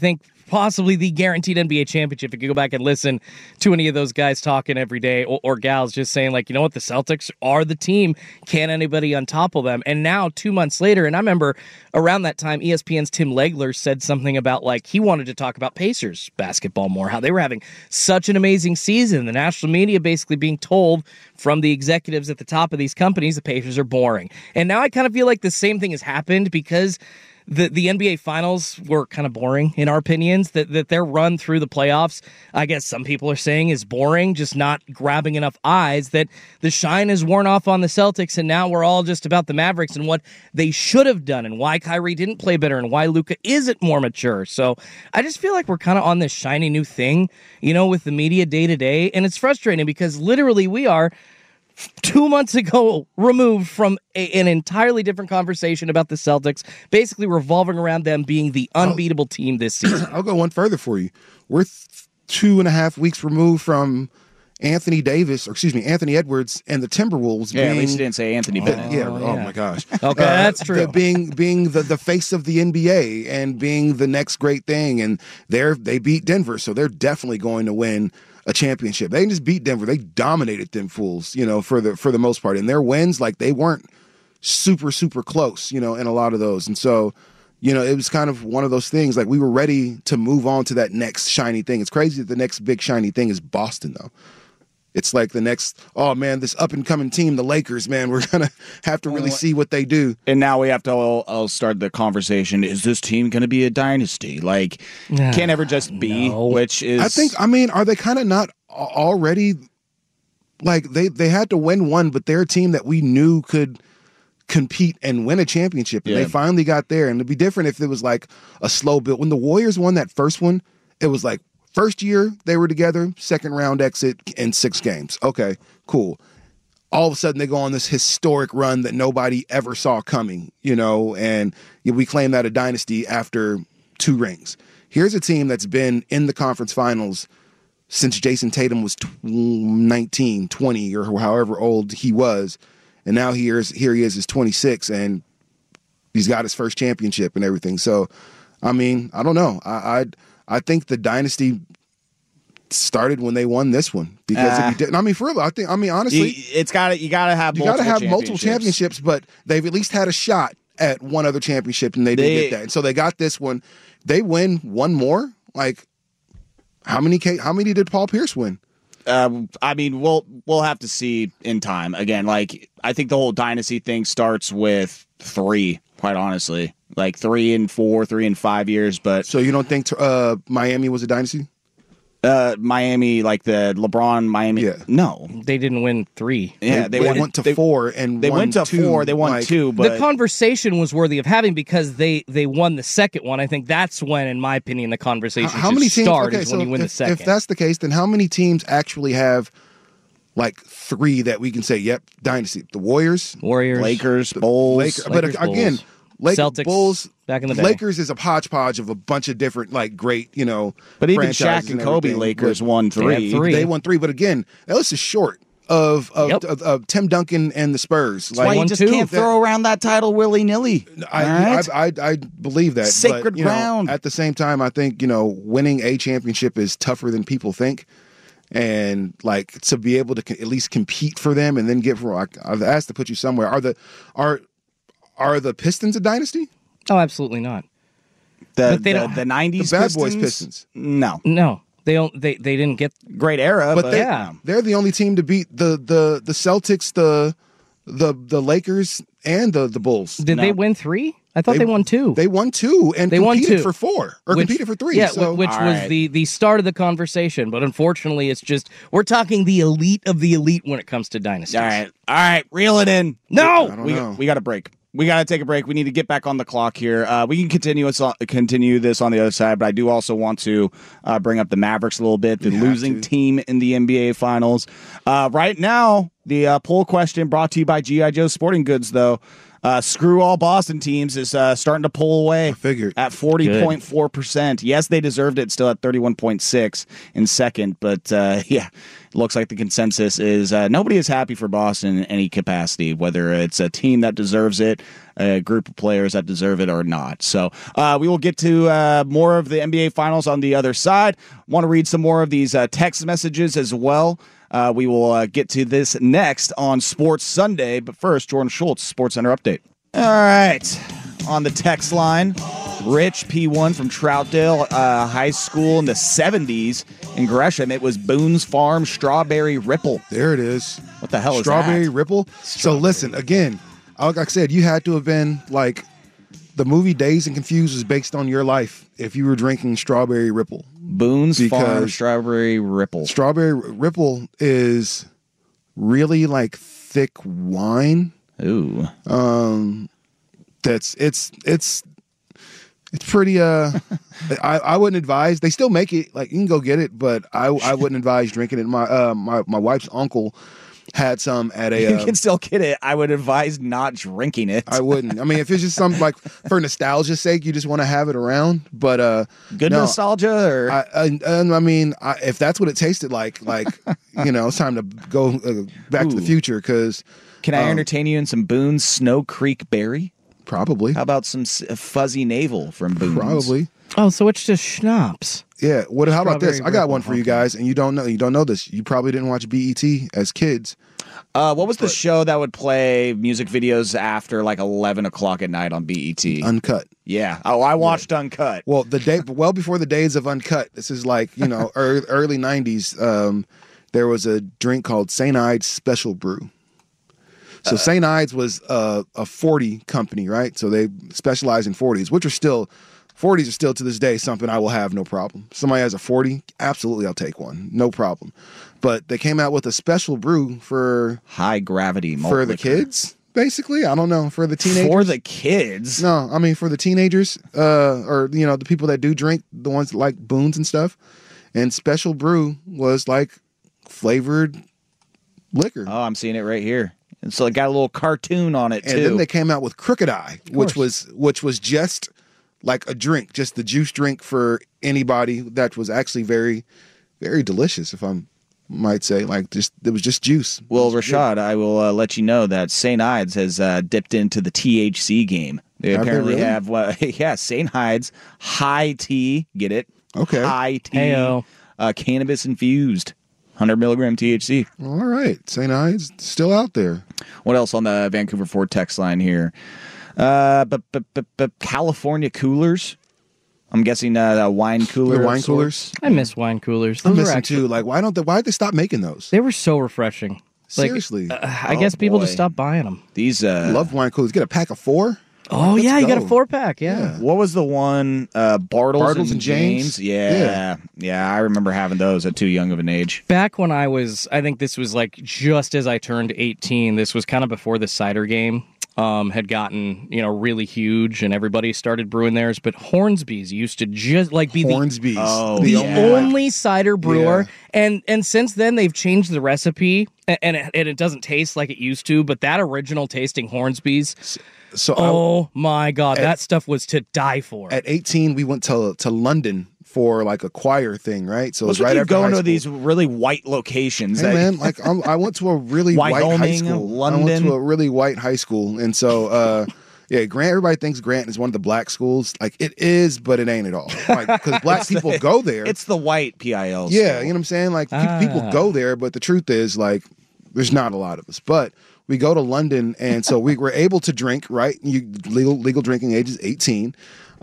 possibly the guaranteed N B A championship. If you go back and listen to any of those guys talking every day or, or gals just saying, like, you know what, the Celtics are the team. Can't anybody untopple them? And now, two months later, and I remember around that time, E S P N's Tim Legler said something about, like, he wanted to talk about Pacers basketball more, how they were having such an amazing season. The national media basically being told from the executives at the top of these companies the Pacers are boring. And now I kind of feel like the same thing has happened because The the N B A Finals were kind of boring, in our opinions, that, that their run through the playoffs, I guess some people are saying, is boring, just not grabbing enough eyes, that the shine has worn off on the Celtics, and now we're all just about the Mavericks and what they should have done and why Kyrie didn't play better and why Luka isn't more mature. So I just feel like we're kind of on this shiny new thing, you know, with the media day to day, and it's frustrating because literally we are two months ago removed from a, an entirely different conversation about the Celtics, basically revolving around them being the unbeatable I'll, team this season. I'll go one further for you. We're th- two and a half weeks removed from Anthony Davis, or excuse me, Anthony Edwards and the Timberwolves. Yeah, being, at least you didn't say Anthony the, Bennett. yeah, Oh, oh yeah. my gosh. Okay, Uh, that's true. the- being being the, the face of the N B A and being the next great thing, and they're they beat Denver, so they're definitely going to win a championship. They didn't just beat Denver; they dominated them fools, you know, for the for the most part. And their wins, like, they weren't super super close, you know, in a lot of those. And so, you know, it was kind of one of those things. Like, we were ready to move on to that next shiny thing. It's crazy that the next big shiny thing is Boston, though. It's like the next, oh man, this up and coming team, the Lakers, man, we're gonna have to really see what they do. And now we have to all, all start the conversation. Is this team going to be a dynasty? Like, Nah, can't ever just be, no. which is. I think, I mean, are they kind of not a- already, like, they, they had to win one, but they're a team that we knew could compete and win a championship. And Yeah. they finally got there. And it'd be different if it was like a slow build. When the Warriors won that first one, it was like, first year they were together, second round exit in six games. Okay, cool. All of a sudden they go on this historic run that nobody ever saw coming, you know, and we claim that a dynasty after two rings. Here's a team that's been in the conference finals since Jason Tatum was nineteen, twenty, or however old he was, and now he is, here he is, is twenty-six, and he's got his first championship and everything. So, I mean, I don't know. I I, I think the dynasty started when they won this one, because Uh, if you didn't, I mean, for real, I think, I mean, honestly, You- it's got to you got to have you got to multiple have multiple championships, but they've at least had a shot at one other championship, and they, They- didn't get that. And so they got this one. They win one more. Like, how many? K, how many did Paul Pierce win? Uh, I mean, we'll we'll have to see in time. Again, like, I think the whole dynasty thing starts with three. Quite honestly, like three and four, three and five years. But So you don't think uh, Miami was a dynasty? uh, Miami, like the LeBron Miami, Yeah. no, They didn't win three. yeah, they, they, won, went to they, four and They won went to two, four. They won like- two, but the conversation was worthy of having because they, they won the second one. I think that's when, in my opinion, the conversation How, how should many teams? start Okay, is so when you win if, the second. if that's the case, then how many teams actually have like three that we can say, yep, dynasty? The Warriors, Warriors, Lakers, Bulls, Lakers, but Lakers, again, Bulls. Lake, Celtics, Bulls, back in the day. Lakers is a hodgepodge of a bunch of different, like, great, you know. But even franchises Shaq and Kobe everything. Lakers But won They had three. three. They won three, but again, that list is short of of, Yep. of, of Tim Duncan and the Spurs. That's why Like, you One, just two. can't throw around that title willy nilly. I, right? I, I I believe that Sacred but, you know, ground. at the same time, I think, you know, winning a championship is tougher than people think, and like to be able to co- at least compete for them and then get for. I, I've asked to put you somewhere. Are the are are the Pistons a dynasty? Oh, absolutely not. The But they the, don't- the nineties The Bad Pistons, Boys Pistons. No, No, they don't. They they didn't get. great era, But but, they, yeah. they're the only team to beat the the the Celtics, the the the Lakers, and the the Bulls. Did No. they win three? I thought they, They- won two. They won two and They won competed two. for four or Which- competed for three. Yeah, so which All was right. the the start of the conversation. But unfortunately, it's just we're talking the elite of the elite when it comes to dynasties. all right, all right, reel it in. No! I don't we know. we got a break. We got to take a break. We need to get back on the clock here. Uh, we can continue us on, continue this on the other side, but I do also want to uh, bring up the Mavericks a little bit, the You have losing to. team in the N B A Finals. Uh, right now, the uh, poll question brought to you by G I. Joe Sporting Goods, though. Uh, screw all Boston teams is uh, starting to pull away. I figured at forty point four percent. Yes, they deserved it. Still at thirty-one point six in second, but uh, yeah, it looks like the consensus is uh, nobody is happy for Boston in any capacity, whether it's a team that deserves it, a group of players that deserve it, or not. So uh, we will get to uh, more of the N B A Finals on the other side. Want to read some more of these uh, text messages as well. Uh, we will uh, get to this next on Sports Sunday. But first, Jordan Schultz, Sports Center Update. All right. On the text line, Rich P one from Troutdale uh, High School in the seventies in Gresham. It was Boone's Farm Strawberry Ripple. There it is. What the hell is Strawberry that? Ripple? So listen, again, like I said, you had to have been like the movie Dazed and Confused was based on your life if you were drinking Strawberry Ripple. Boone's Farm Strawberry Ripple. Strawberry Ripple is really like thick wine. Ooh. Um, that's it's it's it's pretty. Uh, I I wouldn't advise. They still make it. Like you can go get it, but I I wouldn't advise drinking it. My uh my my wife's uncle had some at a. You uh, can still get it. I would advise not drinking it. I wouldn't. I mean, if it's just some like for nostalgia's sake, you just want to have it around. But uh, good no, nostalgia, or I, I, I mean, I, if that's what it tasted like, like you know, it's time to go uh, back Ooh. to the future. Because can I um, entertain you in some Boone's Snow Creek Berry? Probably. How about some s- fuzzy navel from Boone's? Probably. Oh, so it's just schnapps. Yeah. What? How about this? Strawberry I got one for you Ripple. guys, and you don't know. You don't know this. You probably didn't watch B E T as kids. Uh, what was the show that would play music videos after like eleven o'clock at night on B E T? Uncut. Yeah. Oh, I watched Uncut. Well, the day, well before the days of Uncut. This is like you know early, early nineties. Um, there was a drink called Saint Ides Special Brew. So uh, Saint Ides was uh, a forty company, right? So they specialize in forties, which are still forties are still to this day something I will have no problem. Somebody has a forty, absolutely, I'll take one, no problem. But they came out with a special brew for high gravity malt for the liquor. kids, basically. I don't know, for the teenagers. For the kids? No, I mean for the teenagers, uh, or you know the people that do drink, the ones that like Boone's and stuff. And special brew was like flavored liquor. Oh, I'm seeing it right here. And so it got a little cartoon on it too. And then they came out with Crooked Eye, which was which was just like a drink, just the juice drink for anybody. That was actually very, very delicious, if I might say. Like just it was just juice. Well, Rashad, I will uh, let you know that Saint Ides has uh, dipped into the T H C game. They Have they apparently really? have, well, yeah, Saint Ides high tea. Get it? Okay. High tea. Heyo. Uh, cannabis infused. one hundred milligram T H C. All right. Saint Ides still out there. What else on the Vancouver Ford text line here? Uh, but, but, but, but California coolers. I'm guessing uh, a wine cooler. The wine of coolers. sorts. I miss wine coolers. I Those miss were them actually, too. Like, why don't they? Why did they stop making those? They were so refreshing. Like, Seriously. uh, I Oh, guess people boy. just stopped buying them. These. Uh, Love wine coolers. Get a pack of four. Oh Let's yeah, you got go. a four pack. Yeah. What was the one? Uh, Bartles, Bartles and, and James? Yeah. Yeah. yeah, I remember having those at too young of an age. Back when I was, I think this was like just as I turned eighteen. This was kind of before the cider game um, had gotten, you know, really huge, and everybody started brewing theirs. But Hornsby's used to just like be Hornsby's. the, Oh, the yeah. only cider brewer, Yeah. and and since then they've changed the recipe, and and it, and it doesn't taste like it used to. But that original tasting Hornsby's. So Oh my God, At- that stuff was to die for. I, at eighteen, we went to to London for like a choir thing, right? So it What's was with right you after high going to school. these really white locations? Hey that- man, like I'm, I went to a really white high Wyoming, school. I went London. to a really white high school, and so uh, yeah, Grant. Everybody thinks Grant is one of the black schools. Like it is, but it ain't at all. Like because black people go there. It's the white P I L. Yeah, school. you know what I'm saying? Like pe- Ah. people go there, but the truth is like there's not a lot of us. But we go to London, and so we were able to drink. Right, you legal legal drinking age is eighteen.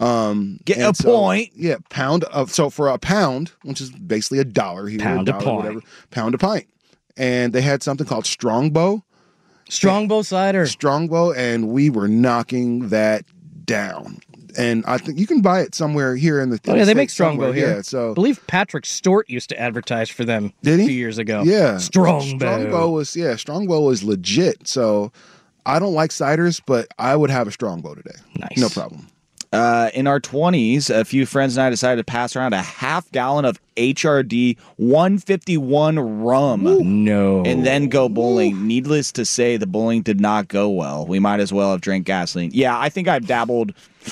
Um, Get and a so- point. Yeah, pound of so for a pound, which is basically a dollar here, Pound a a dollar, pint. whatever, pound a pint. And they had something called Strongbow, Strongbow cider. Strongbow, and we were knocking that down. And I think you can buy it somewhere here in the. Oh in yeah, the they make States Strongbow somewhere. here. Yeah, so I believe Patrick Stewart used to advertise for them Did he? a few years ago. Yeah, Strongbow. Strongbow was yeah, Strongbow was legit. So I don't like ciders, but I would have a Strongbow today. Nice. No problem. Uh, in our twenties, a few friends and I decided to pass around a half gallon of H R D one fifty-one rum. Ooh. No. And then go bowling. Ooh. Needless to say, the bowling did not go well. We might as well have drank gasoline. Yeah, I think I've dabbled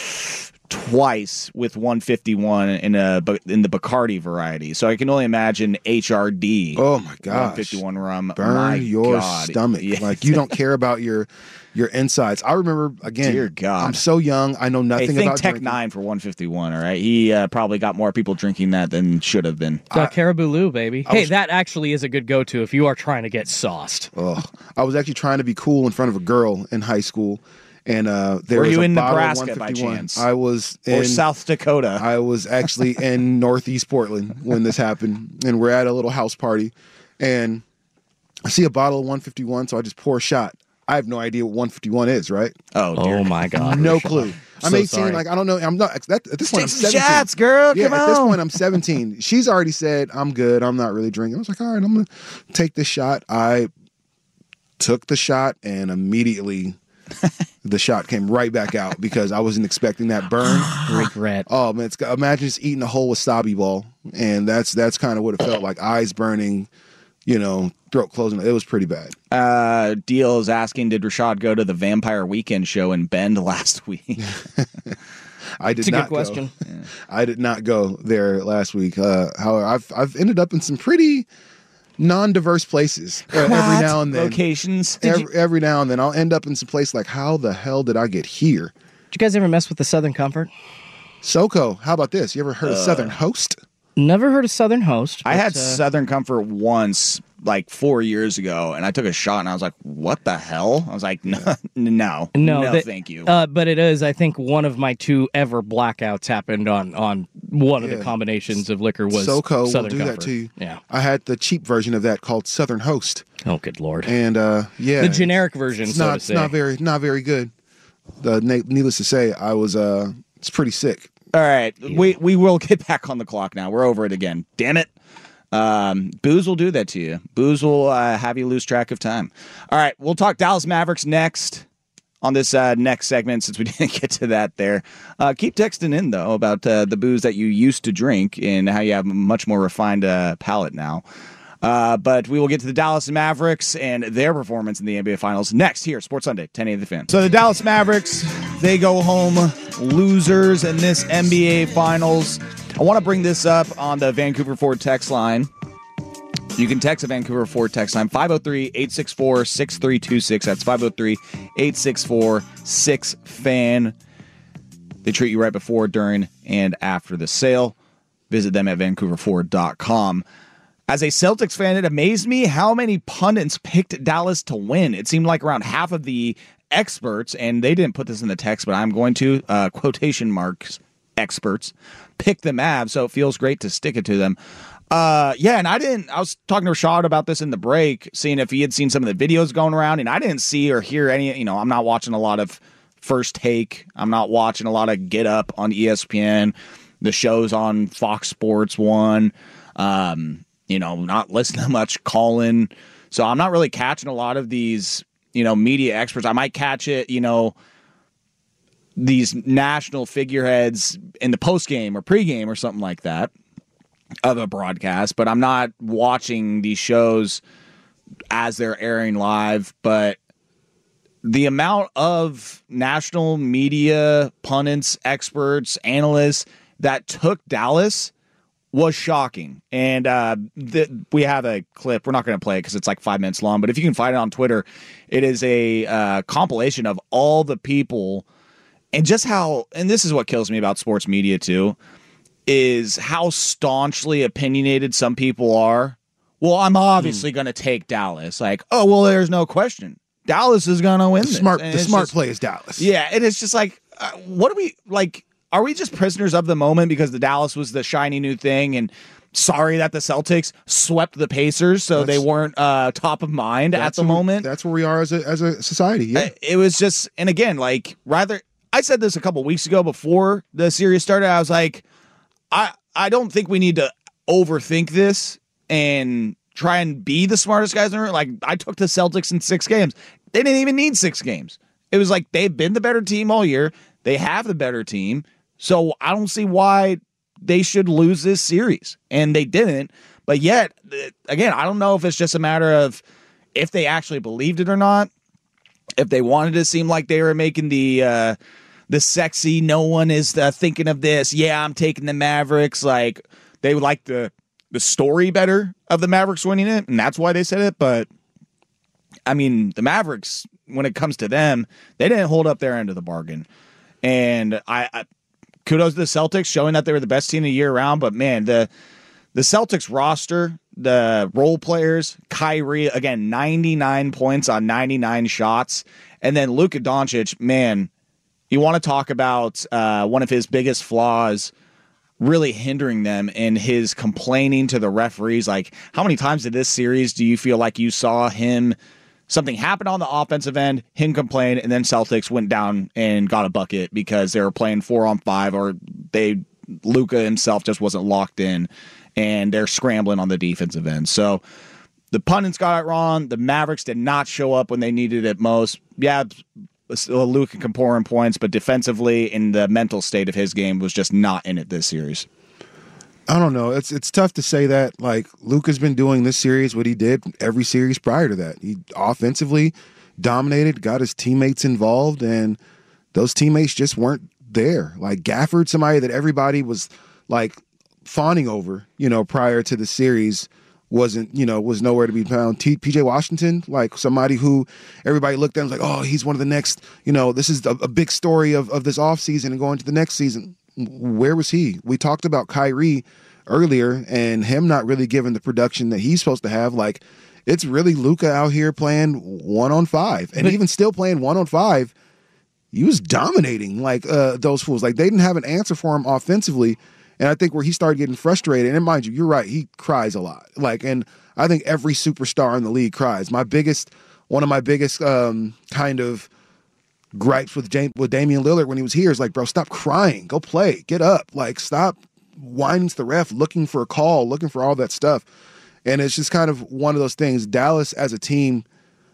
twice with one fifty-one in a in the Bacardi variety. So I can only imagine H R D. Oh my gosh. one fifty-one rum. Burn my your God. stomach. Yeah. Like you don't care about your your insides. I remember again. Dear God. I'm so young. I know nothing hey, think about Tech drinking. Nine for one fifty-one. All right, he uh, probably got more people drinking that than should have been. Uh, Caribou Lou, baby. I Hey, was- that actually is a good go-to if you are trying to get sauced. Oh, I was actually trying to be cool in front of a girl in high school, and uh, there Were was you a in bottle of Nebraska by one fifty-one. chance? I was in Or South Dakota. I was actually in Northeast Portland when this happened, and we're at a little house party, and I see a bottle of one fifty-one, so I just pour a shot. I have no idea what one fifty-one is, right? Oh, dear. Oh my God. No Rashad. clue. I'm So eighteen, sorry. like I don't know. I'm not that, at this point. I'm Take some seventeen. shots, girl. Yeah, Come at this on. point I'm seventeen. She's already said I'm good. I'm not really drinking. I was like, all right, I'm gonna take this shot. I took the shot and immediately the shot came right back out because I wasn't expecting that burn. Regret. Oh man, it's, imagine just eating a whole wasabi ball, and that's that's kind of what it felt like. Eyes burning, you know, throat closing. It was pretty bad. Uh, Deal is asking, did Rashad go to the Vampire Weekend show in Bend last week? I did It's a not good question. Go. I did not go there last week. Uh, however, I've I've ended up in some pretty non-diverse places uh, every What? now and then. Locations? Every, you- every now and then, I'll end up in some place like, how the hell did I get here? Did you guys ever mess with the Southern Comfort? SoCo, how about this? You ever heard of Southern Host? Never heard of Southern Host. I but, had uh, Southern Comfort once, like four years ago, and I took a shot, and I was like, what the hell? I was like, no, no, No, no that- thank you. Uh, but it is, I think, one of my two ever blackouts happened on on one of Yeah. the combinations of liquor was SoCo Southern will do Comfort. that to you. Yeah. I had the cheap version of that called Southern Host, Oh, good lord. and uh, yeah, the generic version, it's so not to it's say. not very not very good. The needless to say, I was uh, it's pretty sick. All right, we we will get back on the clock now. We're over it again. Damn it. Um, booze will do that to you. Booze will uh, have you lose track of time. All right, we'll talk Dallas Mavericks next on this uh, next segment since we didn't get to that there. Uh, keep texting in, though, about uh, the booze that you used to drink and how you have a much more refined uh, palate now. Uh, but we will get to the Dallas Mavericks and their performance in the N B A Finals next here, Sports Sunday, ten eighty The Fan. So the Dallas Mavericks, they go home losers in this N B A Finals. I want to bring this up on the Vancouver Ford text line. You can text the Vancouver Ford text line, five oh three, eight six four, six three two six. That's five oh three, eight six four, six fan. They treat you right before, during, and after the sale. Visit them at vancouver ford dot com. As a Celtics fan, it amazed me how many pundits picked Dallas to win. It seemed like around half of the experts, and they didn't put this in the text, but I'm going to, uh, quotation marks, experts, pick the Mavs, so it feels great to stick it to them. Uh, yeah, and I didn't, I was talking to Rashad about this in the break, seeing if he had seen some of the videos going around, and I didn't see or hear any, you know, I'm not watching a lot of First Take. I'm not watching a lot of Get Up on E S P N, the shows on Fox Sports One, um, you know, not listening to much Colin. So I'm not really catching a lot of these, you know, media experts. I might catch it, you know, these national figureheads in the postgame or pregame or something like that of a broadcast, but I'm not watching these shows as they're airing live. But the amount of national media pundits, experts, analysts that took Dallas was shocking. And uh, th- we have a clip. We're not going to play it because it's like five minutes long, but if you can find it on Twitter, it is a uh, compilation of all the people and just how, and this is what kills me about sports media too, is how staunchly opinionated some people are. Well, I'm obviously mm. going to take Dallas. Like, oh, well, there's no question. Dallas is going to win the this. Smart, And the it's smart just, play is Dallas. Yeah, and it's just like, uh, what do we, like, are we just prisoners of the moment because the Dallas was the shiny new thing and sorry that the Celtics swept the Pacers so That's- they weren't uh, top of mind at That's the where- moment? That's where we are as a as a society. Yeah. Uh, It was just, and again, like, rather, I said this a couple weeks ago before the series started. I was like, I, I don't think we need to overthink this and try and be the smartest guys in the room. Like, I took the Celtics in six games. They didn't even need six games. It was like they've been the better team all year. They have the better team. So I don't see why they should lose this series. And they didn't. But yet, again, I don't know if it's just a matter of if they actually believed it or not. If they wanted to seem like they were making the uh, the sexy, no one is uh, thinking of this. Yeah, I'm taking the Mavericks. Like they would like the the story better of the Mavericks winning it, and that's why they said it. But I mean, the Mavericks, when it comes to them, they didn't hold up their end of the bargain. And I, I kudos to the Celtics showing that they were the best team of the year round. But man, the the Celtics roster, the role players, Kyrie, again, ninety-nine points on ninety-nine shots. And then Luka Doncic, man, you want to talk about uh, one of his biggest flaws really hindering them in his complaining to the referees. Like, how many times in this series do you feel like you saw him, something happened on the offensive end, him complain, and then Celtics went down and got a bucket because they were playing four on five or they Luka himself just wasn't locked in. And they're scrambling on the defensive end. So the pundits got it wrong. The Mavericks did not show up when they needed it most. Yeah, Luka can pour in points, but defensively, in the mental state of his game, was just not in it this series. I don't know. It's it's tough to say that. Like, Luka's been doing this series what he did every series prior to that. He offensively dominated, got his teammates involved, and those teammates just weren't there. Like Gafford, somebody that everybody was like fawning over, you know, prior to the series, wasn't, you know, was nowhere to be found. T- P J Washington, like somebody who everybody looked at and was like, oh, he's one of the next, you know, this is a, a big story of, of this offseason and going to the next season. Where was he? We talked about Kyrie earlier and him not really giving the production that he's supposed to have. Like, it's really Luka out here playing one on five. And but, even still playing one on five, he was dominating like uh, those fools. Like, they didn't have an answer for him offensively. And I think where he started getting frustrated, and mind you, you're right, he cries a lot. Like, and I think every superstar in the league cries. My biggest, one of my biggest um, kind of gripes with James, with Damian Lillard when he was here is like, bro, stop crying, go play, get up, like stop whining to the ref, looking for a call, looking for all that stuff. And it's just kind of one of those things. Dallas as a team,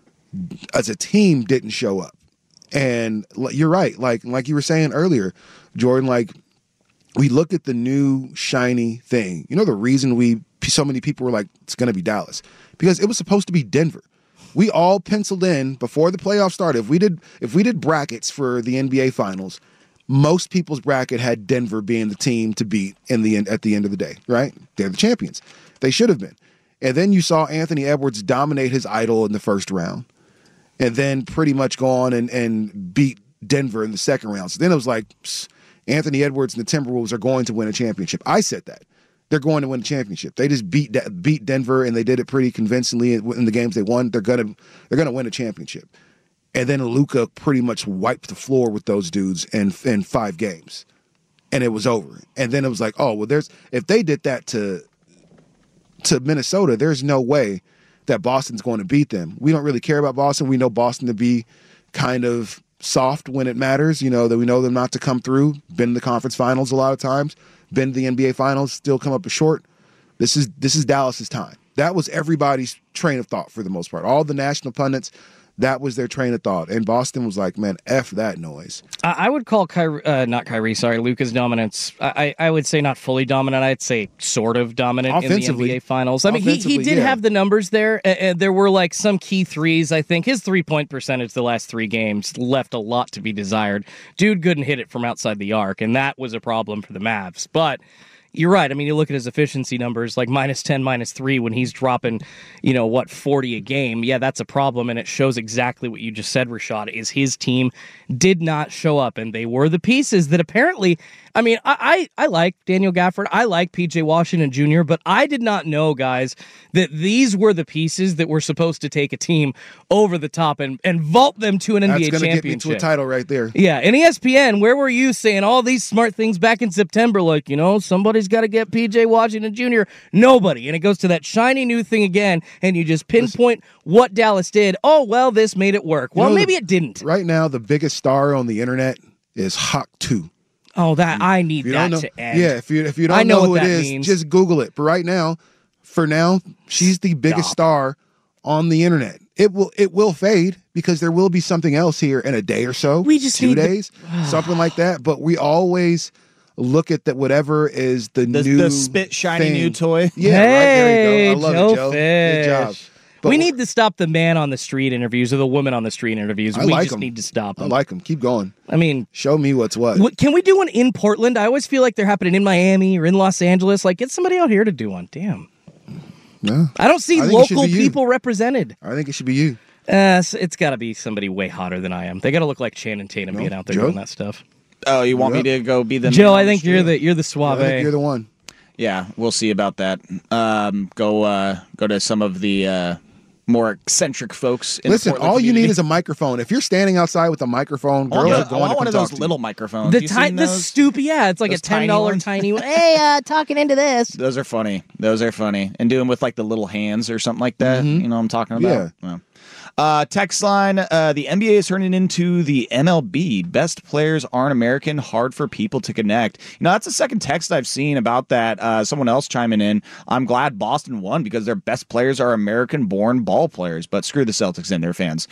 as a team, didn't show up. And you're right, like like you were saying earlier, Jordan, like, we looked at the new shiny thing. You know the reason we so many people were like, it's going to be Dallas? Because it was supposed to be Denver. We all penciled in before the playoffs started. If we did if we did brackets for the N B A Finals, most people's bracket had Denver being the team to beat in the end, at the end of the day, right? They're the champions. They should have been. And then you saw Anthony Edwards dominate his idol in the first round and then pretty much go on and, and beat Denver in the second round. So then it was like, psst, Anthony Edwards and the Timberwolves are going to win a championship. I said that. They're going to win a championship. They just beat beat Denver, and they did it pretty convincingly in the games they won. They're gonna they're gonna win a championship. And then Luka pretty much wiped the floor with those dudes in in five games, and it was over. And then it was like, oh well, there's if they did that to to Minnesota, there's no way that Boston's going to beat them. We don't really care about Boston. We know Boston to be kind of soft when it matters, you know, that we know them not to come through, been in the conference finals a lot of times, been to the N B A finals, still come up short. This is this is Dallas's time. That was everybody's train of thought for the most part. All the national pundits, that was their train of thought. And Boston was like, man, F that noise. I would call Kyrie, uh, not Kyrie, sorry, Luka's dominance, I, I would say not fully dominant. I'd say sort of dominant in the N B A Finals. I mean, he, he did yeah. have the numbers there. And there were like some key threes, I think. His three-point percentage the last three games left a lot to be desired. Dude couldn't hit it from outside the arc, and that was a problem for the Mavs. But you're right. I mean, you look at his efficiency numbers, like minus ten, minus three, when he's dropping, you know, what, forty a game. Yeah, that's a problem, and it shows exactly what you just said, Rashad, is his team did not show up, and they were the pieces that apparently, I mean, I, I, I like Daniel Gafford. I like P J Washington Junior, but I did not know, guys, that these were the pieces that were supposed to take a team over the top and, and vault them to an N B A That's championship. Get me to a title right there. Yeah, and E S P N, where were you saying all these smart things back in September? Like, you know, somebody's got to get P J Washington Junior Nobody. And it goes to that shiny new thing again, and you just pinpoint Listen, what Dallas did. Oh, well, this made it work. Well, you know, maybe it didn't. Right now, the biggest star on the internet is Hawk two. Oh, that I need that know, to end. Yeah, if you if you don't I know, know who what it that is, means. just Google it. But right now, for now, she's the biggest Stop. star on the internet. it will it will fade because there will be something else here in a day or so. We just two need days, the- something like that. But we always look at that whatever is the, The, new the spit shiny thing. new toy. Yeah, hey, right there you go. I love Joe it, Joe. Good job. Fish. But we need to stop the man on the street interviews or the woman on the street interviews. I we like just 'em. need to stop I them. like them. Keep going. I mean, show me what's what. What, can we do one in Portland? I always feel like they're happening in Miami or in Los Angeles. Like, get somebody out here to do one. Damn. No. I don't see I think it should local be you. people represented. I think it should be you. Uh, so it's got to be somebody way hotter than I am. They got to look like Channing Tatum being out there Joe? doing that stuff. Oh, you want Yep. me to go be the Joe, man I on think the you're street? the you're the suave. I think you're the one. Yeah, we'll see about that. Um, go uh, go to some of the uh, more eccentric folks. In Listen, the Portland all you community. need is a microphone. If you're standing outside with a microphone, I want girls one- are going I want to one come of talk those to you. little microphones. The You ti- seen the those? stupid, yeah, it's like Those a ten tiny dollar ones? tiny one. Hey, uh, talking into this. Those are funny. Those are funny. And do them with like the little hands or something like that. You know what I'm talking about? Yeah. Well. Uh, text line, uh, the N B A is turning into the M L B. Best players aren't American, hard for people to connect. You know, that's the second text I've seen about that. Uh, someone else chiming in. I'm glad Boston won because their best players are American-born ball players, but screw the Celtics and their fans.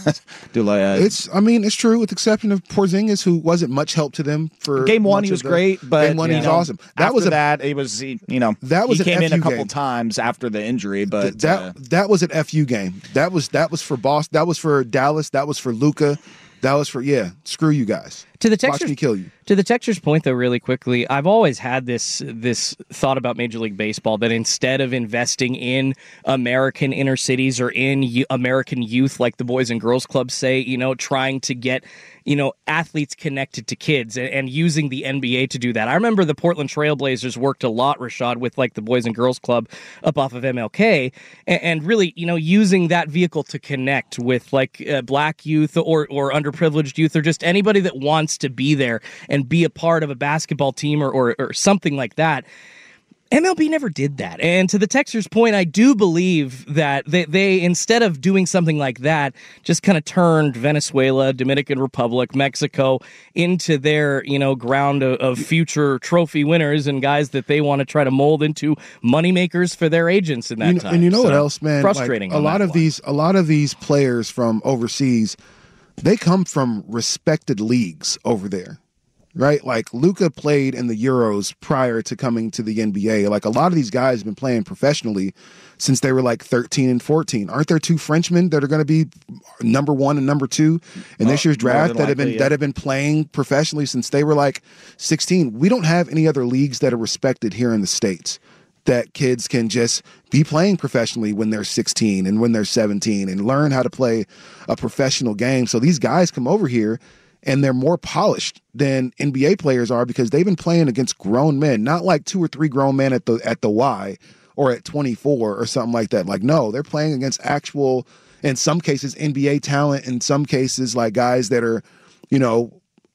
Do like, uh, It's, I mean, it's true with the exception of Porzingis, who wasn't much help to them for Game one, much he was of the- great, but game one, you he was know, awesome. That after was a that. It was he, you know That was he an came in a F U couple game. times after the injury, but that uh, that was an F U game. That was that was for Boston. That was for Dallas. That was for Luka. That was for yeah. Screw you guys. To the Watch Texans, me kill you. To the Texans' point, though, really quickly, I've always had this this thought about Major League Baseball that instead of investing in American inner cities or in y- American youth, like the Boys and Girls Clubs say, you know, trying to get you know athletes connected to kids and, and using the N B A to do that. I remember the Portland Trailblazers worked a lot, Rashad, with like the Boys and Girls Club up off of M L K, and, and really, you know, using that vehicle to connect with like uh, black youth or or underprivileged youth or just anybody that wants to be there and be a part of a basketball team or, or, or something like that. M L B never did that. And to the Texers' point, I do believe that they, they instead of doing something like that, just kind of turned Venezuela, Dominican Republic, Mexico into their, you know, ground of, of future trophy winners and guys that they want to try to mold into moneymakers for their agents in that You know- time. and you know So, what else, man? Frustrating. Like, a on lot that of one. these, a lot of these players from overseas, they come from respected leagues over there, right? Like Luka played in the Euros prior to coming to the N B A. Like a lot of these guys have been playing professionally since they were like thirteen and fourteen. Aren't there two Frenchmen that are going to be number one and number two in this Uh, year's more draft than that have likely, been yeah. that have been playing professionally since they were like sixteen? We don't have any other leagues that are respected here in the States that kids can just be playing professionally when they're sixteen and when they're seventeen and learn how to play a professional game. So these guys come over here and they're more polished than N B A players are because they've been playing against grown men, not like two or three grown men at the at the Y or at twenty-four or something like that. Like, no, they're playing against actual, in some cases, N B A talent, in some cases, like guys that are, you know,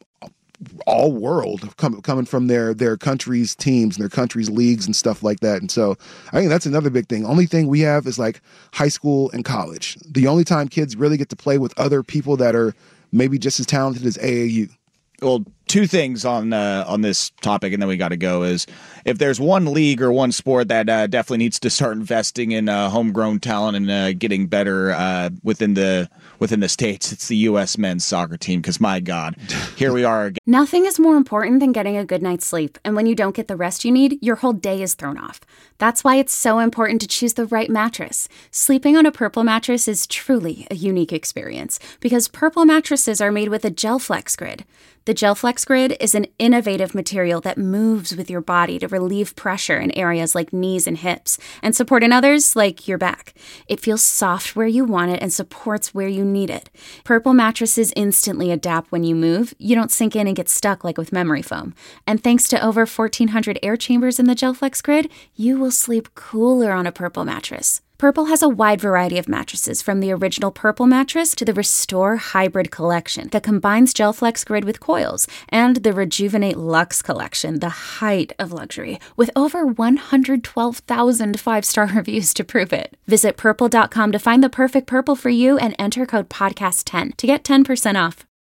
all world com- coming from their their country's teams and their country's leagues and stuff like that. And so I think that's another big thing. Only thing we have is like high school and college. The only time kids really get to play with other people that are maybe just as talented as A A U. Well, two things on uh, on this topic, and then we got to go. Is if there's one league or one sport that uh, definitely needs to start investing in uh, homegrown talent and uh, getting better uh, within the within the states, it's the U S men's soccer team. Because my God, here we are again. Nothing is more important than getting a good night's sleep, and when you don't get the rest you need, your whole day is thrown off. That's why it's so important to choose the right mattress. Sleeping on a Purple mattress is truly a unique experience because Purple mattresses are made with a GelFlex grid. The GelFlex grid is an innovative material that moves with your body to relieve pressure in areas like knees and hips and support in others like your back. It feels soft where you want it and supports where you need it. Purple mattresses instantly adapt when you move. You don't sink in and get stuck like with memory foam. And thanks to over fourteen hundred air chambers in the GelFlex grid, you will sleep cooler on a Purple mattress. Purple has a wide variety of mattresses, from the original Purple mattress to the Restore Hybrid collection that combines GelFlex grid with coils, and the Rejuvenate Luxe collection, the height of luxury, with over one hundred twelve thousand five-star reviews to prove it. Visit purple dot com to find the perfect Purple for you and enter code podcast ten to get ten percent off.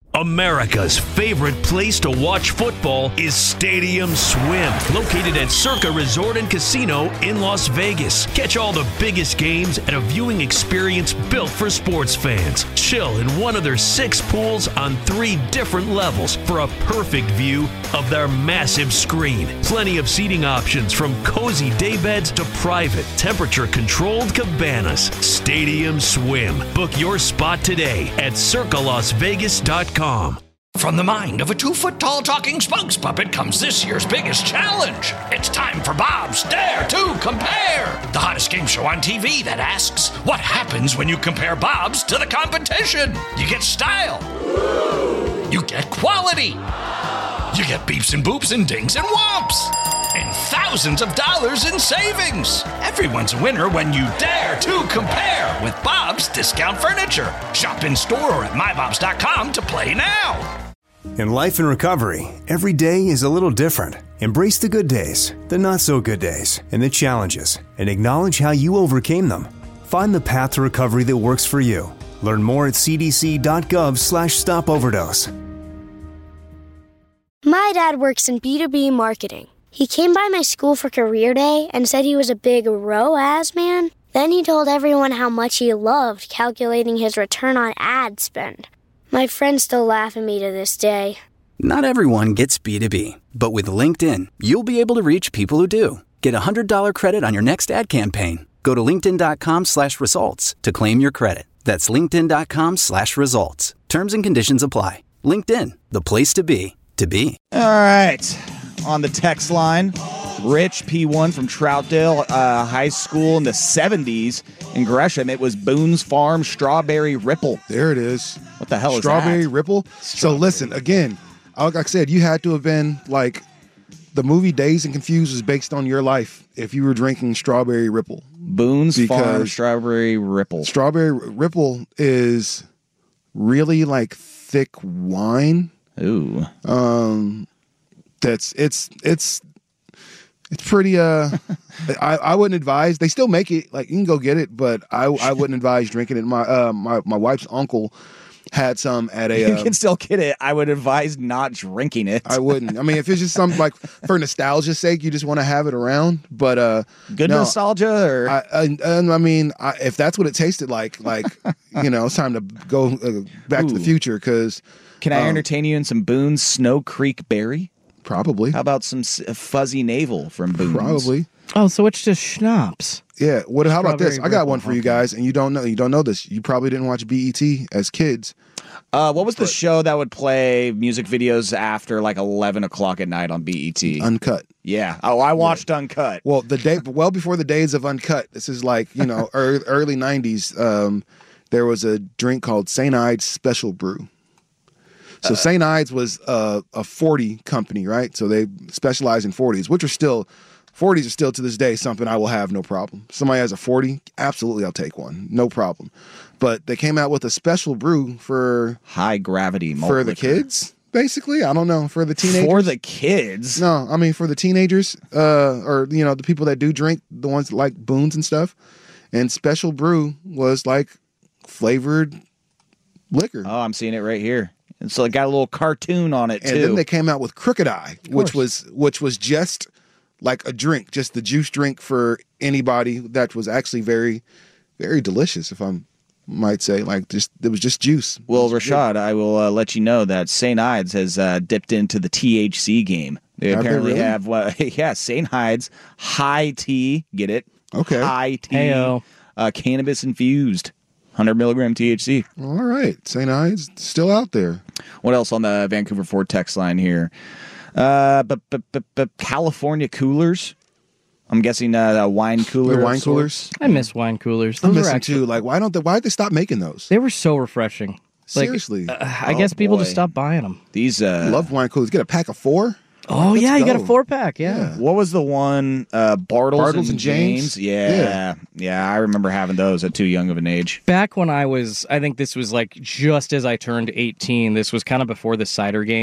America's favorite place to watch football is Stadium Swim, located at Circa Resort and Casino in Las Vegas. Catch all the biggest games at a viewing experience built for sports fans. Chill in one of their six pools on three different levels for a perfect view of their massive screen. Plenty of seating options from cozy daybeds to private, temperature-controlled cabanas. Stadium Swim. Book your spot today at circa las vegas dot com. From the mind of a two-foot-tall talking spokes puppet comes this year's biggest challenge. It's time for Bob's Dare to Compare, the hottest game show on T V that asks, what happens when you compare Bob's to the competition? You get style. You get quality. You get beeps and boops and dings and whomps. And thousands of dollars in savings. Everyone's a winner when you dare to compare with Bob's Discount Furniture. Shop in store or at my bobs dot com to play now. In life and recovery, every day is a little different. Embrace the good days, the not so good days, and the challenges, and acknowledge how you overcame them. Find the path to recovery that works for you. Learn more at c d c dot gov slash stop overdose. My dad works in B two B marketing. He came by my school for career day and said he was a big R O A S man. Then he told everyone how much he loved calculating his return on ad spend. My friends still laugh at me to this day. Not everyone gets B two B, but with LinkedIn, you'll be able to reach people who do. Get a one hundred dollars credit on your next ad campaign. Go to linkedin dot com slash results to claim your credit. That's linkedin dot com slash results. Terms and conditions apply. LinkedIn, the place to be, to be. All right. On the text line, Rich, P one from Troutdale uh, High School in the seventies in Gresham. It was Boone's Farm Strawberry Ripple. There it is. What the hell is Strawberry that? Ripple? Strawberry. So listen, again, like I said, you had to have been like, the movie Dazed and Confused was based on your life if you were drinking Strawberry Ripple. Boone's Farm Strawberry Ripple. Strawberry Ripple is really like thick wine. Ooh. Um, that's, it's, it's, It's pretty, uh, I, I wouldn't advise, they still make it, like, you can go get it, but I I wouldn't advise drinking it. My, uh, my, my wife's uncle had some at a, You um, can still get it. I would advise not drinking it. I wouldn't. I mean, if it's just some, like, for nostalgia's sake, you just want to have it around, but, uh, Good no, nostalgia, or? I, I, I mean, I, if that's what it tasted like, like, you know, it's time to go uh, back Ooh. to the future, because. Can I um, entertain you in some Boone's Snow Creek Berry? Probably. How about some s- fuzzy navel from Boone's? Probably. Oh, so it's just schnapps. Yeah. What? How about this? Strawberry I got one for you Ripple, guys, and you don't know. You don't know this. You probably didn't watch B E T as kids. Uh, what was the show that would play music videos after like eleven o'clock at night on B E T? Uncut. Yeah. Oh, I watched Uncut. Well, the day, well before the days of Uncut. This is like, you know, early, early nineties. Um, there was a drink called Saint Ides Special Brew. So uh, Saint Ides was uh, a forty company, right? So they specialize in forties, which are still, forties are still to this day something I will have no problem. Somebody has a forty, absolutely I'll take one, no problem. But they came out with a special brew for high gravity malt for the liquor. kids, basically. I don't know, for the teenagers. For the kids? No, I mean for the teenagers, uh, or you know the people that do drink, the ones that like Boone's and stuff. And special brew was like flavored liquor. Oh, I'm seeing it right here. And so it got a little cartoon on it too. And then they came out with Crooked Eye, which was which was just like a drink, just the juice drink for anybody. That was actually very, very delicious, if I might say. Like just it was just juice. Well, Rashad, I will uh, let you know that Saint Ides has uh, dipped into the T H C game. They Have they apparently really? have, well, yeah, Saint Ides high tea. Get it? Okay. High tea. Heyo. Uh, cannabis infused. one hundred milligram T H C. All right. Saint Ides still out there. What else on the Vancouver Ford text line here? Uh, but, but, but, but California coolers. I'm guessing uh, a wine cooler. The wine of coolers. sorts. I miss wine coolers. I Those miss are them actually, too. Like, why don't they? Why did they stop making those? they were so refreshing. Like, Seriously. uh, I Oh, guess people boy. just stopped buying them. These. Uh, Love wine coolers. Get a pack of four. Oh Let's yeah, you got go. a four pack. Yeah. What was the one? Uh, Bartles, Bartles and, and James? Yeah. yeah, yeah. I remember having those at too young of an age. Back when I was, I think this was like just as I turned eighteen. This was kind of before the cider game.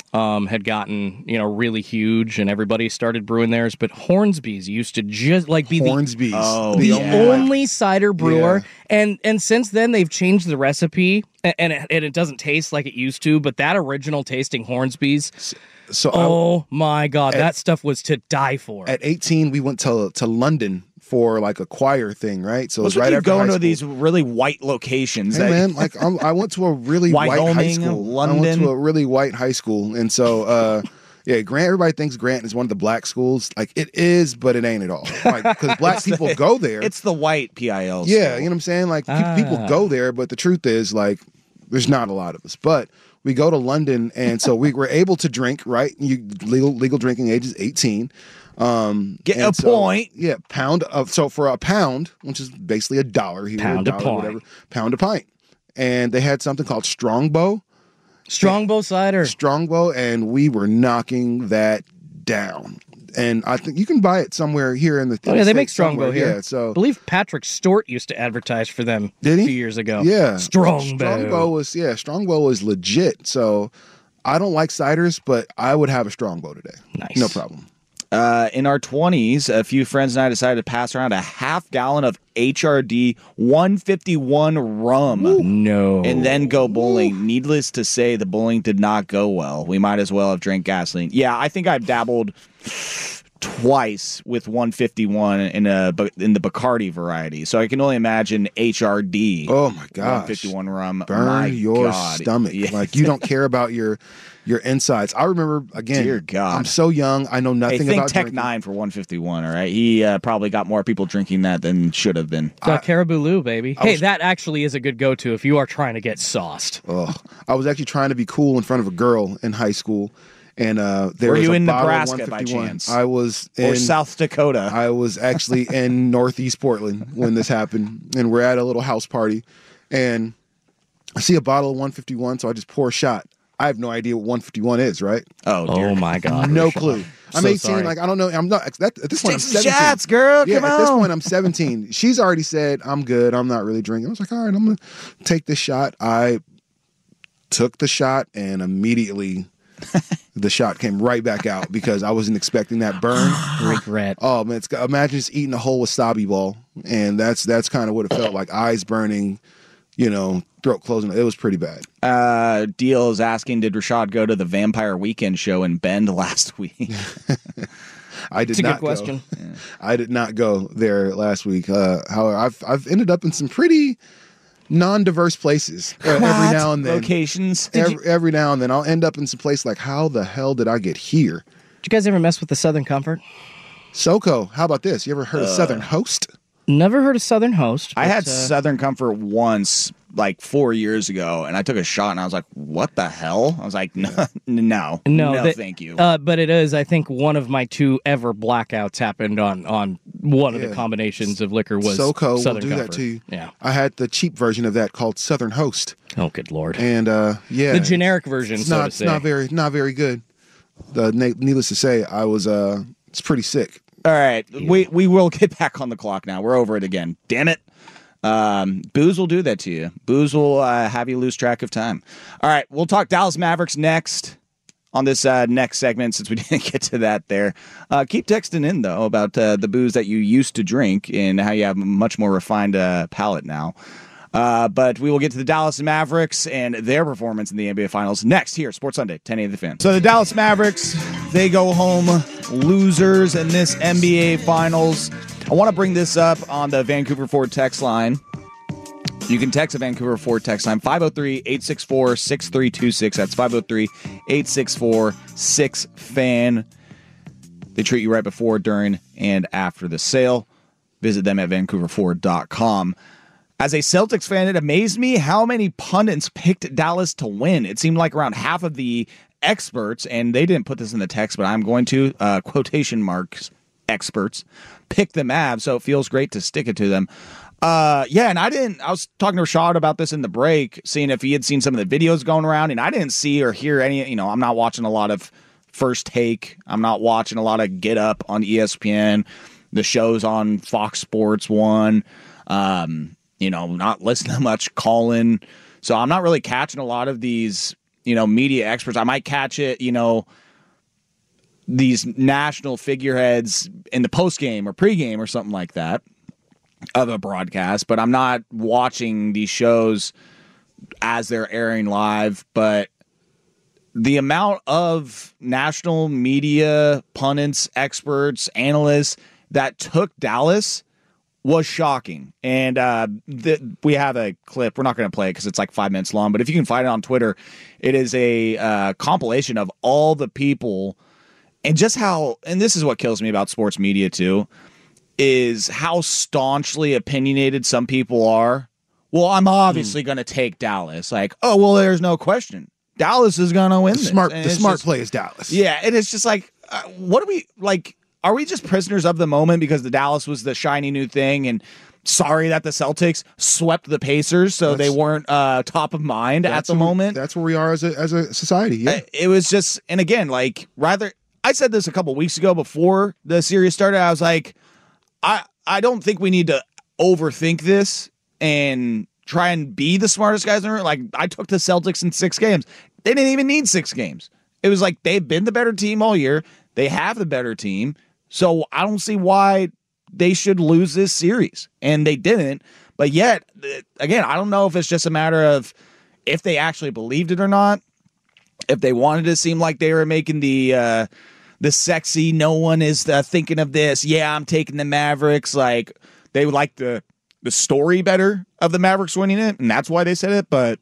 um, had gotten, you know, really huge, and everybody started brewing theirs. But Hornsby's used to just like be Hornsby's. the, Oh, the yeah. only cider brewer, Yeah. and and since then they've changed the recipe, and, and, it, and it doesn't taste like it used to. But that original tasting Hornsby's, so oh I, my god, at, that stuff was to die for. At eighteen, we went to to London for like a choir thing, right? So it What's was right with you after going high to school. these really white locations? Hey that- man, like I'm, I went to a really white high Wyoming, school. I went London. to a really white high school, and so uh, yeah, Grant. Everybody thinks Grant is one of the black schools. Like it is, but it ain't at all. Like because black people go there. It's the white P I L. Yeah, school. you know what I'm saying. Like pe- Ah. people go there, but the truth is, like, there's not a lot of us. But we go to London, and so we were able to drink. Right, you legal legal drinking age is eighteen. Um, Get and a so- point. Yeah, pound of so for a pound, which is basically a dollar here, Pound a a dollar, pint. whatever, pound a pint. And they had something called Strongbow. Strongbow cider. Strongbow, and we were knocking that down. And I think you can buy it somewhere here in the. Oh in yeah, the they make States Strongbow somewhere. here. Yeah, so I believe Patrick Stewart used to advertise for them Did he? a few years ago. Yeah, Strongbow. Strongbow was yeah, Strongbow was legit. So I don't like ciders, but I would have a Strongbow today. Nice, no problem. Uh, in our twenties, a few friends and I decided to pass around a half gallon of H R D one fifty-one rum. No. And then go bowling. Needless to say, the bowling did not go well. We might as well have drank gasoline. Yeah, I think I've dabbled twice with one fifty-one in a in the Bacardi variety. So I can only imagine H R D. Oh my gosh. one fifty-one rum. Burn my your God. stomach. Yeah. Like you don't care about your your insides. I remember again. Dear God. I'm so young. I know Hey, nothing think about Tech drinking. Nine for one fifty-one. All right, he uh, probably got more people drinking that than should have been. Uh, Caribou Lou, baby. I Hey, was- that actually is a good go-to if you are trying to get sauced. Oh, I was actually trying to be cool in front of a girl in high school, and uh, there Were was you a in bottle of Nebraska by one fifty-one. chance? I was Or in South Dakota. I was actually in Northeast Portland when this happened, and we're at a little house party, and I see a bottle of one fifty-one, so I just pour a shot. I have no idea what one fifty-one is, right? Oh, dear. Oh, my God. No Rashad. clue. I'm So eighteen, sorry. like I don't know. I'm not that, at this point. I'm Take some seventeen. shots, girl. Yeah, Come at this on. point I'm seventeen. She's already said I'm good. I'm not really drinking. I was like, all right, I'm gonna take this shot. I took the shot and immediately the shot came right back out because I wasn't expecting that burn. Regret. Oh man, it's, imagine just eating a whole wasabi ball, and that's that's kind of what it felt like. Eyes burning, you know, throat closing. It was pretty bad. Uh, Deal is asking, did Rashad go to the Vampire Weekend show in Bend last week? I did It's a good not question. go. I did not go there last week. Uh, however, I've I've ended up in some pretty non-diverse places uh, every What? now and then. Locations? Did Every, you- every now and then, I'll end up in some place like, how the hell did I get here? Did you guys ever mess with the Southern Comfort? SoCo, how about this? You ever heard of Uh, Southern Host? Never heard of Southern Host. I but, had uh, Southern Comfort once, like four years ago, and I took a shot, and I was like, what the hell? I was like, no, no, No, no that- thank you. Uh, but it is, I think, one of my two ever blackouts happened on on one of Yeah. the combinations of liquor was SoCo Southern will do Comfort. that to you. Yeah. I had the cheap version of that called Southern Host. Oh, good lord. And uh, yeah, The generic version, It's so not, to it's say. not very, not very good. The needless to say, I was uh, it's pretty sick. All right, we we will get back on the clock now. We're over it again. Damn it. Um, booze will do that to you. Booze will uh, have you lose track of time. All right, we'll talk Dallas Mavericks next on this uh, next segment since we didn't get to that there. Uh, keep texting in, though, about uh, the booze that you used to drink and how you have a much more refined uh, palate now. Uh, but we will get to the Dallas Mavericks and their performance in the N B A Finals next here, Sports Sunday, ten eighty The Fan. So the Dallas Mavericks, they go home losers in this N B A Finals. I want to bring this up on the Vancouver Ford text line. You can text the Vancouver Ford text line, five oh three, eight six four, six three two six. That's five oh three, eight six four, six fan. They treat you right before, during, and after the sale. Visit them at vancouver ford dot com. As a Celtics fan, it amazed me how many pundits picked Dallas to win. It seemed like around half of the experts, and they didn't put this in the text, but I'm going to, uh, quotation marks, experts, pick the Mavs, so it feels great to stick it to them. Uh, yeah, and I didn't, I was talking to Rashad about this in the break, seeing if he had seen some of the videos going around, and I didn't see or hear any, you know, I'm not watching a lot of First Take. I'm not watching a lot of Get Up on E S P N, the shows on Fox Sports One, um, you know, not listening to much Colin. So I'm not really catching a lot of these, you know, media experts. I might catch it, you know, these national figureheads in the postgame or pregame or something like that of a broadcast, but I'm not watching these shows as they're airing live. But the amount of national media pundits, experts, analysts that took Dallas was shocking. And uh, th- we have a clip. We're not going to play it because it's like five minutes long, but if you can find it on Twitter, it is a uh, compilation of all the people. And just how, and this is what kills me about sports media too, is how staunchly opinionated some people are. Well, I'm obviously mm. going to take Dallas. Like, oh, well, there's no question. Dallas is going to win the this. Smart, and the smart just, play is Dallas. Yeah, and it's just like, uh, what are we, like, are we just prisoners of the moment because the Dallas was the shiny new thing, and sorry that the Celtics swept the Pacers so that's, they weren't uh, top of mind at the moment? That's where we are as a, as a society, yeah. It was just, and again, like, rather... I said this a couple weeks ago before the series started. I was like, I I don't think we need to overthink this and try and be the smartest guys in the room. Like, I took the Celtics in six games. They didn't even need six games. It was like they've been the better team all year. They have the better team. So I don't see why they should lose this series. And they didn't. But yet, again, I don't know if it's just a matter of if they actually believed it or not. If they wanted to seem like they were making the uh, the sexy, no one is uh, thinking of this. Yeah, I'm taking the Mavericks. Like, they would like the the story better of the Mavericks winning it, and that's why they said it. But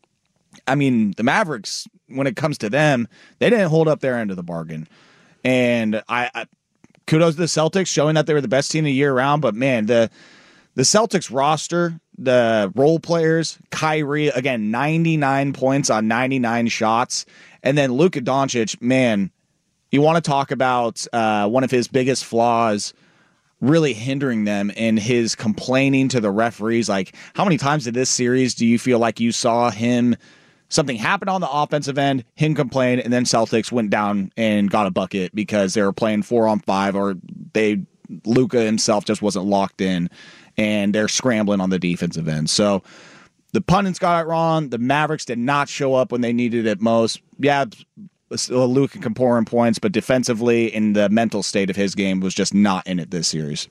I mean, the Mavericks, when it comes to them, they didn't hold up their end of the bargain. And I, I kudos to the Celtics showing that they were the best team of the year round. But man, the the Celtics roster, the role players, Kyrie, again, ninety-nine points on ninety-nine shots. And then Luka Doncic, man, you want to talk about uh, one of his biggest flaws really hindering them in his complaining to the referees. Like, how many times in this series do you feel like you saw him, something happened on the offensive end, him complain, and then Celtics went down and got a bucket because they were playing four on five, or they Luka himself just wasn't locked in, and they're scrambling on the defensive end. So the pundits got it wrong. The Mavericks did not show up when they needed it most. Yeah, Luka can pour in points, but defensively, in the mental state of his game, was just not in it this series.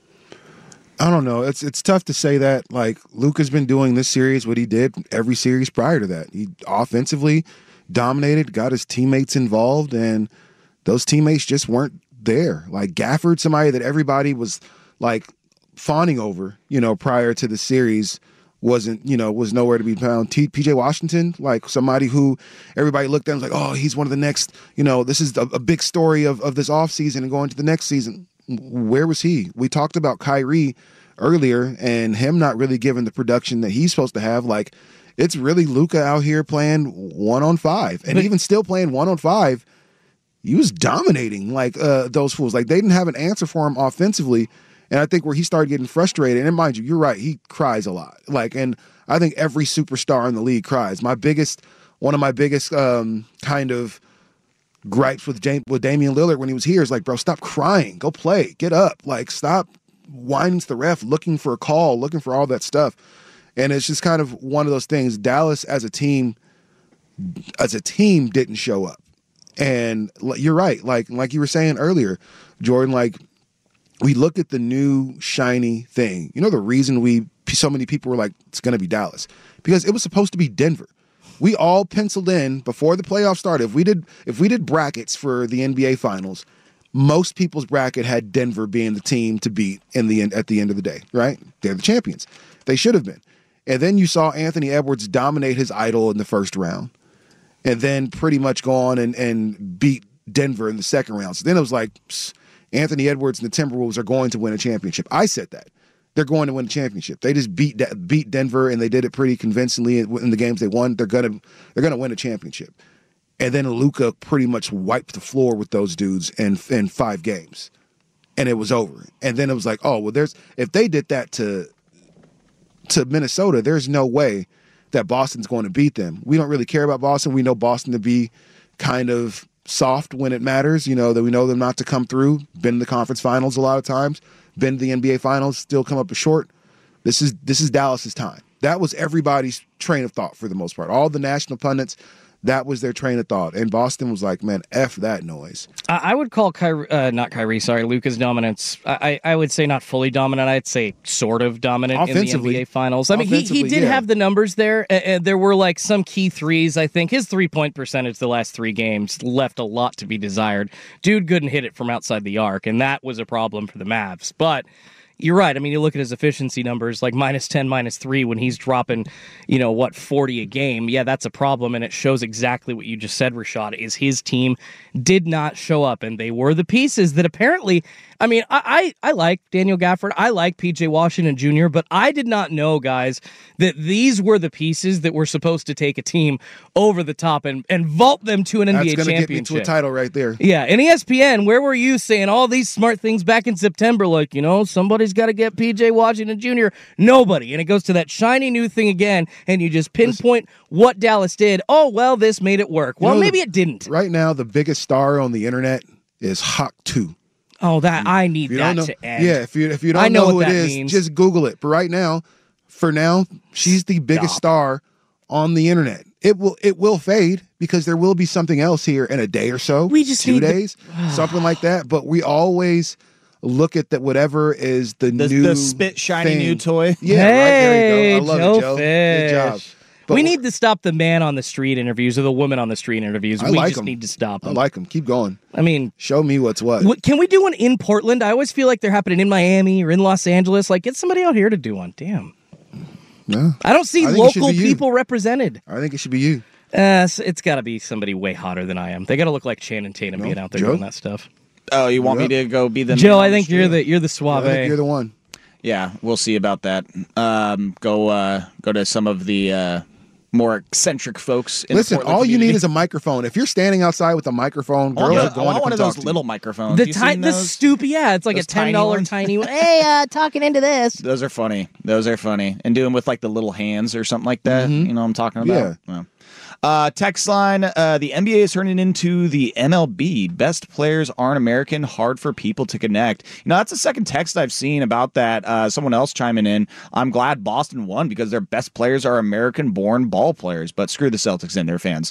I don't know. It's it's tough to say that. Like, Luka's been doing this series what he did every series prior to that. He offensively dominated, got his teammates involved, and those teammates just weren't there. Like Gafford, somebody that everybody was like fawning over, you know, prior to the series, wasn't, you know, was nowhere to be found. T- P J Washington, like somebody who everybody looked at and was like, oh, he's one of the next, you know, this is a, a big story of, of this offseason and going to the next season. Where was he? We talked about Kyrie earlier and him not really giving the production that he's supposed to have. Like, it's really Luka out here playing one on five, and but, even still playing one on five, he was dominating like uh, those fools. Like, they didn't have an answer for him offensively. And I think where he started getting frustrated, and mind you, you're right, he cries a lot. Like, and I think every superstar in the league cries. My biggest, one of my biggest um, kind of gripes with James, with Damian Lillard when he was here is like, bro, stop crying, go play, get up, like stop whining to the ref, looking for a call, looking for all that stuff. And it's just kind of one of those things. Dallas as a team, as a team, didn't show up. And you're right, like like you were saying earlier, Jordan, like, we look at the new shiny thing. You know, the reason we so many people were like, it's going to be Dallas, because it was supposed to be Denver. We all penciled in before the playoffs started. If we did, if we did brackets for the N B A Finals, most people's bracket had Denver being the team to beat in the end, at the end of the day. Right? They're the champions. They should have been. And then you saw Anthony Edwards dominate his idol in the first round, and then pretty much go on and, and beat Denver in the second round. So then it was like, psst, Anthony Edwards and the Timberwolves are going to win a championship. I said that. They're going to win a championship. They just beat beat Denver, and they did it pretty convincingly in the games they won. They're gonna they're gonna win a championship. And then Luka pretty much wiped the floor with those dudes in in five games, and it was over. And then it was like, oh well, there's if they did that to to Minnesota, there's no way that Boston's going to beat them. We don't really care about Boston. We know Boston to be kind of soft when it matters, you know, that we know them not to come through, been in the conference finals a lot of times, been to the N B A finals, still come up short. This is this is Dallas's time. That was everybody's train of thought for the most part. All the national pundits, That was their train of thought. And Boston was like, man, F that noise. I, I would call Kyrie, uh, not Kyrie, sorry, Luka's dominance. I, I would say not fully dominant. I'd say sort of dominant in the N B A Finals. I mean, he, he did yeah. have the numbers there. Uh, uh, there were like some key threes, I think. His three-point percentage the last three games left a lot to be desired. Dude couldn't hit it from outside the arc, and that was a problem for the Mavs. But you're right. I mean, you look at his efficiency numbers, like minus ten, minus three, when he's dropping, you know, what, forty a game. Yeah, that's a problem, and it shows exactly what you just said, Rashad, is his team did not show up, and they were the pieces that apparently, I mean, I, I, I like Daniel Gafford. I like P J Washington Junior, but I did not know, guys, that these were the pieces that were supposed to take a team over the top and, and vault them to an N B A That's gonna championship. get me to a title right there. Yeah, and E S P N, where were you saying all these smart things back in September? Like, you know, somebody's got to get P J Washington Junior Nobody. And it goes to that shiny new thing again, and you just pinpoint what Dallas did. Oh, well, this made it work. Well, You know, maybe it didn't. Right now, the biggest star on the internet is Hawk two. Oh, that I need You that don't know, to end. Yeah, if you if you don't I know know, who what it that is, means. just Google it. But right now, for now, she's the biggest Stop. star on the internet. It will it will fade because there will be something else here in a day or so. We just two need the- days, something like that. But we always look at that whatever is the, The, new the spit shiny thing. new toy. Yeah, hey, right there you go. I love Joe it, Joe. Good job. Fish. But we need to stop the man on the street interviews or the woman on the street interviews. I we like just 'em. need to stop I them. like them. Keep going. I mean, show me what's what. What, can we do one in Portland? I always feel like they're happening in Miami or in Los Angeles. Like, get somebody out here to do one. Damn. No, I don't see I think it should local be you. people represented. I think it should be you. Uh, so it's got to be somebody way hotter than I am. They got to look like Channing Tatum being out there Joe? doing that stuff. Oh, you want Yep. me to go be the Joe, man I on the think you're street? the you're the suave. I think you're the one. Yeah, we'll see about that. Um, go uh, go to some of the uh, more eccentric folks. In Listen, the Portland all you community. need is a microphone. If you're standing outside with a microphone, I want girls one- are going I want to one come of talk those to you. little microphones. The You ti- seen the those? stupid, yeah, it's like Those a ten tiny dollar ones? tiny one. Hey, uh, talking into this. Those are funny. Those are funny. And do them with like the little hands or something like that. You know what I'm talking about? Yeah. Yeah. Uh, text line, uh, the N B A is turning into the M L B. Best players aren't American, hard for people to connect. You know, that's the second text I've seen about that. Uh, someone else chiming in. I'm glad Boston won because their best players are American-born ball players, but screw the Celtics and their fans.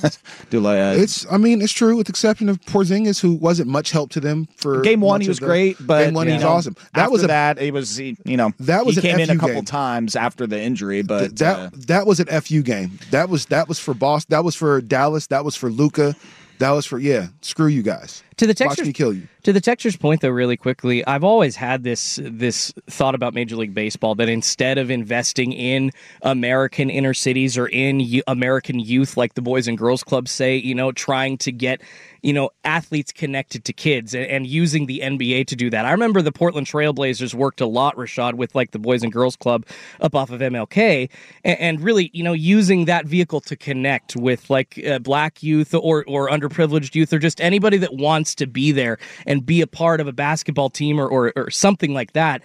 Do like, uh, It's, I mean, it's true with the exception of Porzingis, who wasn't much help to them for Game one, much he of was the- great, but game one, you he was know, awesome. That after was a that. It was he, you know That was he an came in a F U couple game. times after the injury, but that uh, that was an F U game. That was that was for Boston. That was for Dallas. That was for Luka. That was for yeah. Screw you guys. To the Watch Texans, me kill you. To the Texans' point, though, really quickly, I've always had this this thought about Major League Baseball that instead of investing in American inner cities or in y- American youth, like the Boys and Girls Clubs say, you know, trying to get you know athletes connected to kids and, and using the N B A to do that. I remember the Portland Trailblazers worked a lot, Rashad, with like the Boys and Girls Club up off of M L K, and, and really, you know, using that vehicle to connect with like uh, black youth or or underprivileged youth or just anybody that wants to be there and be a part of a basketball team or, or, or something like that.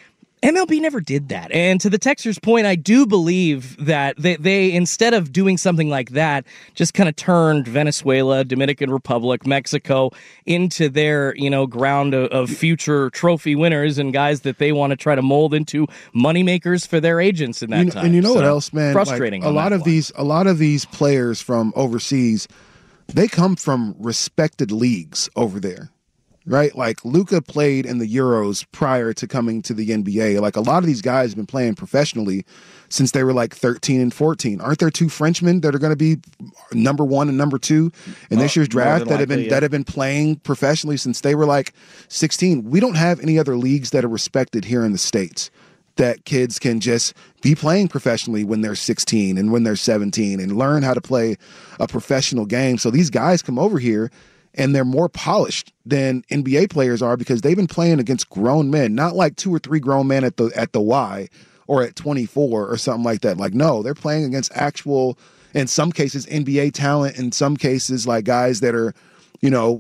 M L B never did that. And to the Texers' point, I do believe that they, they instead of doing something like that, just kind of turned Venezuela, Dominican Republic, Mexico into their, you know, ground of, of future trophy winners and guys that they want to try to mold into moneymakers for their agents in that You know- time. and you know what So, else, man? Frustrating. Like, a on lot that of one. these, a lot of these players from overseas, they come from respected leagues over there, right? Like Luka played in the Euros prior to coming to the N B A. Like a lot of these guys have been playing professionally since they were like thirteen and fourteen. Aren't there two Frenchmen that are going to be number one and number two in this Uh, year's more draft than that have likely, been yeah. that have been playing professionally since they were like sixteen? We don't have any other leagues that are respected here in the States that kids can just be playing professionally when they're sixteen and when they're seventeen and learn how to play a professional game. So these guys come over here and they're more polished than N B A players are because they've been playing against grown men, not like two or three grown men at the at the Y or at twenty-four or something like that. Like, no, they're playing against actual, in some cases, N B A talent, in some cases, like guys that are, you know,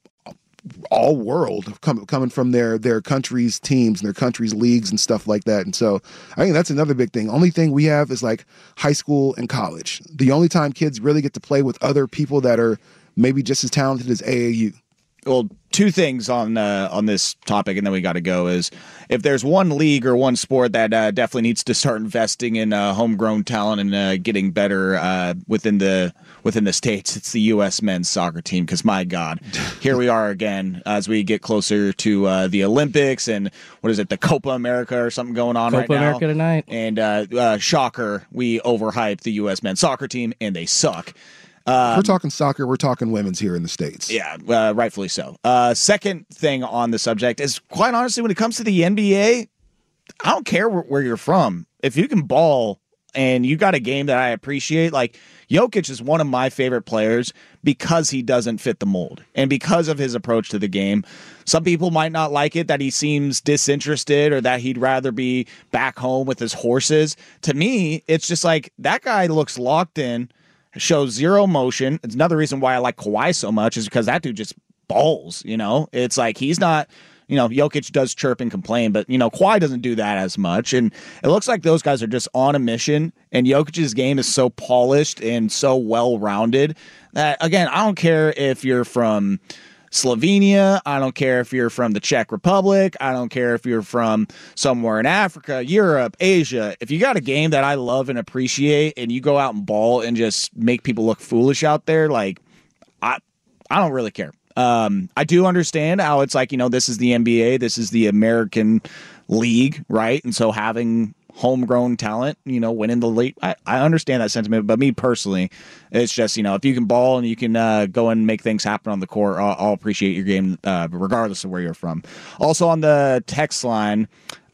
all world com- coming from their their country's teams and their country's leagues and stuff like that. And so I think that's another big thing. Only thing we have is like high school and college. The only time kids really get to play with other people that are maybe just as talented as A A U. well, two things on uh, on this topic, and then we got to go. Is if there's one league or one sport that uh, definitely needs to start investing in uh, homegrown talent and uh, getting better uh, within the within the states, it's the U S men's soccer team. Because my God, here we are again as we get closer to uh, the Olympics and what is it, the Copa America or something going on Copa right now. America tonight, and uh, uh, shocker, we overhyped the U S men's soccer team, and they suck. Um, we're talking soccer. We're talking women's here in the States. Yeah, uh, rightfully so. Uh, second thing on the subject is, quite honestly, when it comes to the N B A, I don't care where, where you're from. If you can ball and you got a game that I appreciate, like Jokic is one of my favorite players because he doesn't fit the mold and because of his approach to the game. Some people might not like it that he seems disinterested or that he'd rather be back home with his horses. To me, it's just like that guy looks locked in, shows zero emotion. It's another reason why I like Kawhi so much is because that dude just balls, you know? It's like he's not, you know, Jokic does chirp and complain, but, you know, Kawhi doesn't do that as much. And it looks like those guys are just on a mission, and Jokic's game is so polished and so well-rounded that, again, I don't care if you're from Slovenia. I don't care if you're from the Czech Republic. I don't care if you're from somewhere in Africa, Europe, Asia. If you got a game that I love and appreciate and you go out and ball and just make people look foolish out there, like, I I don't really care. Um, I do understand how it's like, you know, this is the N B A, this is the American League, right? And so having homegrown talent, you know, winning the league, I, I understand that sentiment, but me personally, it's just, you know, if you can ball and you can uh, go and make things happen on the court, I'll, I'll appreciate your game uh, regardless of where you're from. Also on the text line,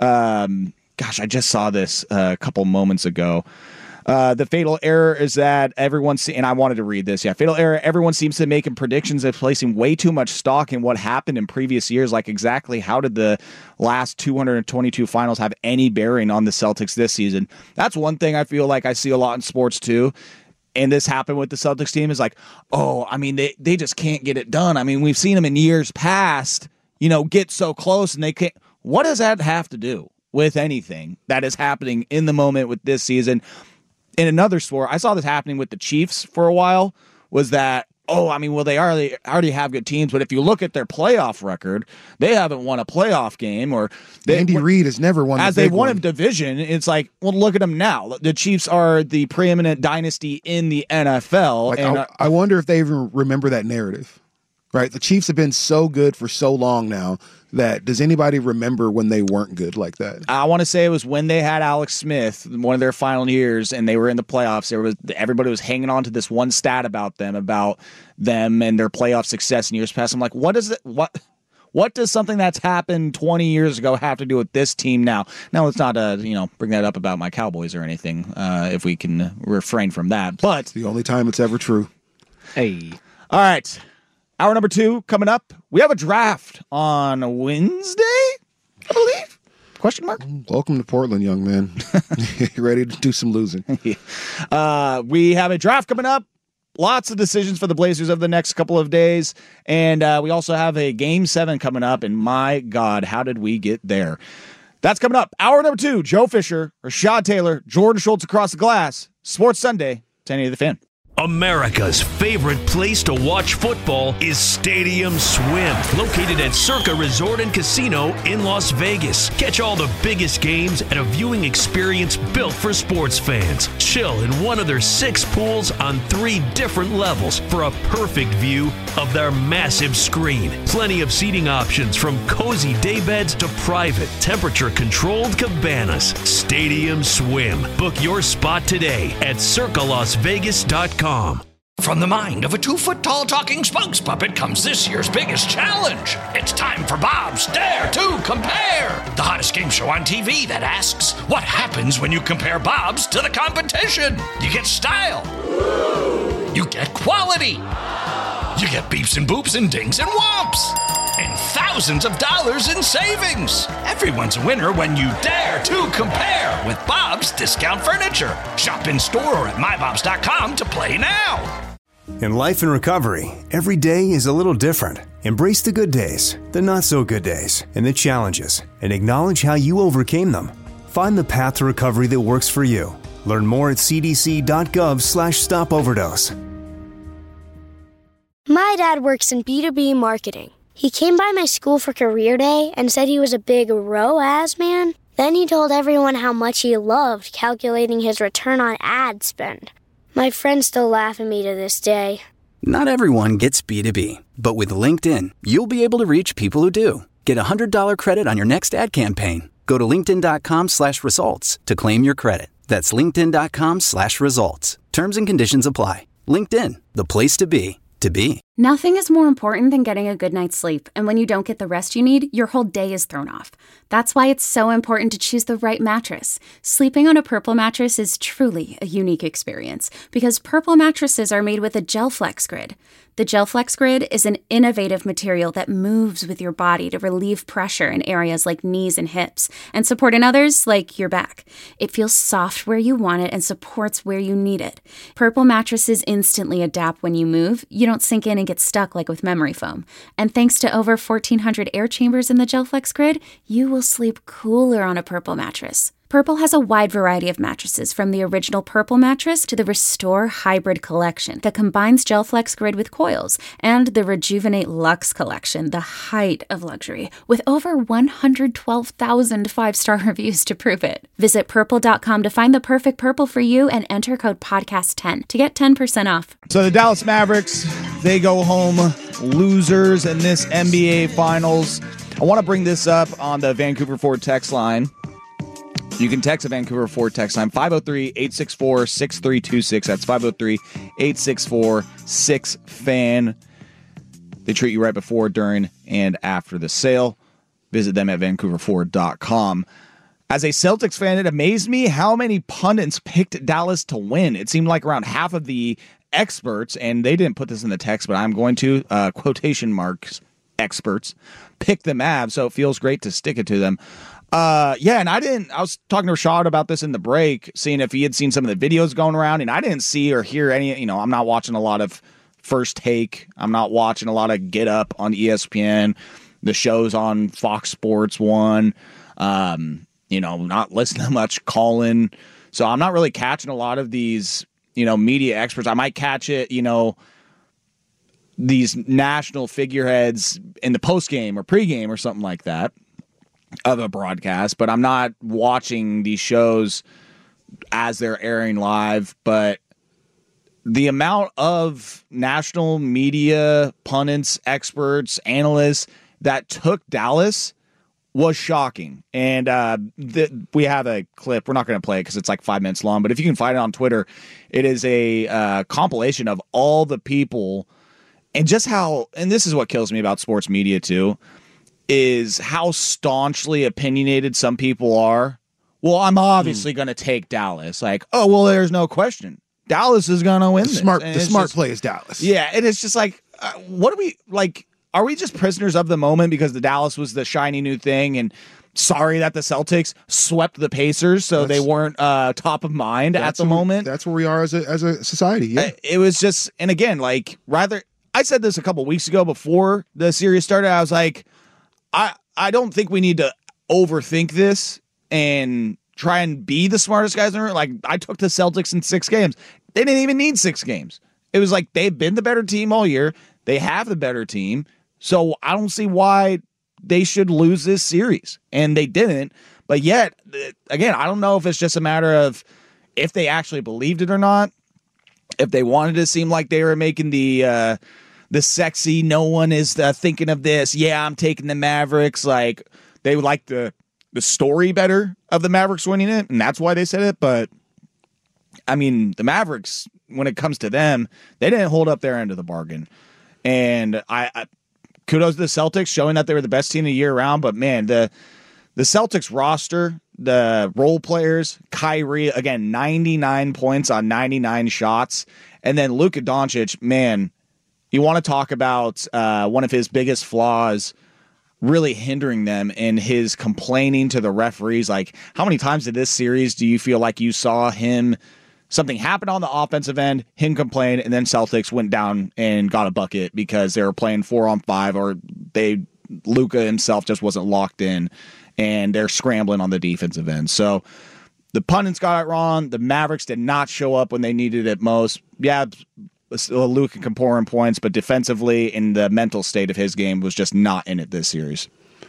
um, gosh, I just saw this uh, a couple moments ago. Uh, the fatal error is that everyone, se- and I wanted to read this. Yeah, fatal error. Everyone seems to be making predictions of placing way too much stock in what happened in previous years. Like exactly how did the last two hundred twenty-two finals have any bearing on the Celtics this season? That's one thing I feel like I see a lot in sports too. And this happened with the Celtics team is like, oh, I mean, they, they just can't get it done. I mean, we've seen them in years past, you know, get so close and they can't. What does that have to do with anything that is happening in the moment with this season? In another sport, I saw this happening with the Chiefs for a while, was that, oh, I mean, well, they already, already have good teams, but if you look at their playoff record, they haven't won a playoff game. Or they, Andy Reid has never won As the they big won one. a division, it's like, well, look at them now. The Chiefs are the preeminent dynasty in the N F L. Like, and I, uh, I wonder if they even remember that narrative, right? The Chiefs have been so good for so long now that does anybody remember when they weren't good like that? I want to say it was when they had Alex Smith, one of their final years, and they were in the playoffs. There was everybody was hanging on to this one stat about them, about them and their playoff success in years past. I'm like, what is it? What? What does something that's happened twenty years ago have to do with this team now? Now, let's not, uh, you know, bring that up about my Cowboys or anything, uh, if we can refrain from that. But it's the only time it's ever true. Hey, all right. Hour number two coming up. We have a draft on Wednesday, I believe. Question mark? Welcome to Portland, young man. You ready to do some losing? Yeah. Uh, we have a draft coming up. Lots of decisions for the Blazers over the next couple of days. And uh, we also have a game seven coming up. And my God, how did we get there? That's coming up. Hour number two. Joe Fisher, Rashad Taylor, Jordan Schultz across the glass. Sports Sunday, ten eighty The Fan. America's favorite place to watch football is Stadium Swim, located at Circa Resort and Casino in Las Vegas. Catch all the biggest games at a viewing experience built for sports fans. Chill in one of their six pools on three different levels for a perfect view of their massive screen. Plenty of seating options from cozy daybeds to private, temperature-controlled cabanas. Stadium Swim. Book your spot today at circa las vegas dot com. From the mind of a two-foot-tall talking spokes puppet comes this year's biggest challenge. It's time for Bob's Dare to Compare, the hottest game show on T V that asks, what happens when you compare Bob's to the competition? You get style. You get quality. You get beeps and boops and dings and whomps. And thousands of dollars in savings. Everyone's a winner when you dare to compare with Bob's Discount Furniture. Shop in store or at my bobs dot com to play now. In life and recovery, every day is a little different. Embrace the good days, the not so good days, and the challenges, and acknowledge how you overcame them. Find the path to recovery that works for you. Learn more at c d c dot gov slash stop overdose. My dad works in B two B marketing. He came by my school for career day and said he was a big R O A S man. Then he told everyone how much he loved calculating his return on ad spend. My friends still laugh at me to this day. Not everyone gets B two B, but with LinkedIn, you'll be able to reach people who do. Get a one hundred dollars credit on your next ad campaign. Go to linkedin.com slash results to claim your credit. That's linkedin.com slash results. Terms and conditions apply. LinkedIn, the place to be, to be. Nothing is more important than getting a good night's sleep, and when you don't get the rest you need, your whole day is thrown off. That's why it's so important to choose the right mattress. Sleeping on a Purple mattress is truly a unique experience because Purple mattresses are made with a GelFlex Grid. The GelFlex Grid is an innovative material that moves with your body to relieve pressure in areas like knees and hips and support in others like your back. It feels soft where you want it and supports where you need it. Purple mattresses instantly adapt when you move. You don't sink in and get stuck like with memory foam. And thanks to over fourteen hundred air chambers in the GelFlex Grid, you will sleep cooler on a Purple mattress. Purple has a wide variety of mattresses, from the original Purple mattress to the Restore Hybrid collection that combines GelFlex Grid with coils, and the Rejuvenate Luxe collection, the height of luxury, with over one hundred twelve thousand five-star reviews to prove it. Visit purple dot com to find the perfect Purple for you and enter code podcast ten to get ten percent off. So the Dallas Mavericks, they go home losers in this N B A Finals. I want to bring this up on the Vancouver Ford text line. You can text the Vancouver Ford text line, five oh three, eight six four, six three two six. That's five oh three, eight six four, six fan. They treat you right before, during, and after the sale. Visit them at vancouver ford dot com. As a Celtics fan, it amazed me how many pundits picked Dallas to win. It seemed like around half of the experts, and they didn't put this in the text, but I'm going to, uh, quotation marks, experts, pick the Mavs, so it feels great to stick it to them. Uh, yeah, and I didn't, I was talking to Rashad about this in the break, seeing if he had seen some of the videos going around, and I didn't see or hear any, you know, I'm not watching a lot of First Take. I'm not watching a lot of Get Up on E S P N, the shows on Fox Sports One, um, you know, not listening to much Colin. So I'm not really catching a lot of these, you know, media experts. I might catch it, you know, these national figureheads in the postgame or pregame or something like that of a broadcast, but I'm not watching these shows as they're airing live. But the amount of national media pundits, experts, analysts that took Dallas was shocking. And uh, th- we have a clip. We're not going to play it because it's like five minutes long, but if you can find it on Twitter, it is a uh, compilation of all the people and just how, and this is what kills me about sports media too, is how staunchly opinionated some people are. Well, I'm obviously mm. going to take Dallas. Like, oh, well, there's no question. Dallas is going to win the this. Smart, and the smart just, play is Dallas. Yeah, and it's just like, uh, what are we, like, are we just prisoners of the moment because the Dallas was the shiny new thing, and sorry that the Celtics swept the Pacers so that's, they weren't uh, top of mind at the moment? That's where we are as a, as a society, yeah. It was just, and again, like, rather, I said this a couple weeks ago before the series started, I was like, I, I don't think we need to overthink this and try and be the smartest guys in the room. Like, I took the Celtics in six games. They didn't even need six games. It was like they've been the better team all year. They have the better team. So I don't see why they should lose this series. And they didn't. But yet, again, I don't know if it's just a matter of if they actually believed it or not. If they wanted to seem like they were making the uh, the sexy, no one is uh, thinking of this. Yeah, I'm taking the Mavericks. Like, they would like the the story better of the Mavericks winning it, and that's why they said it. But I mean, the Mavericks, when it comes to them, they didn't hold up their end of the bargain. And I, I kudos to the Celtics showing that they were the best team the year round. But man, the the Celtics roster, the role players, Kyrie, again, ninety-nine points on ninety-nine shots, and then Luka Doncic, man. You want to talk about uh, one of his biggest flaws really hindering them in his complaining to the referees. Like, how many times in this series do you feel like you saw him, something happened on the offensive end, him complain, and then Celtics went down and got a bucket because they were playing four on five, or they Luka himself just wasn't locked in, and they're scrambling on the defensive end. So the pundits got it wrong. The Mavericks did not show up when they needed it most. Yeah, Luka can pour in points, but defensively, in the mental state of his game, was just not in it this series.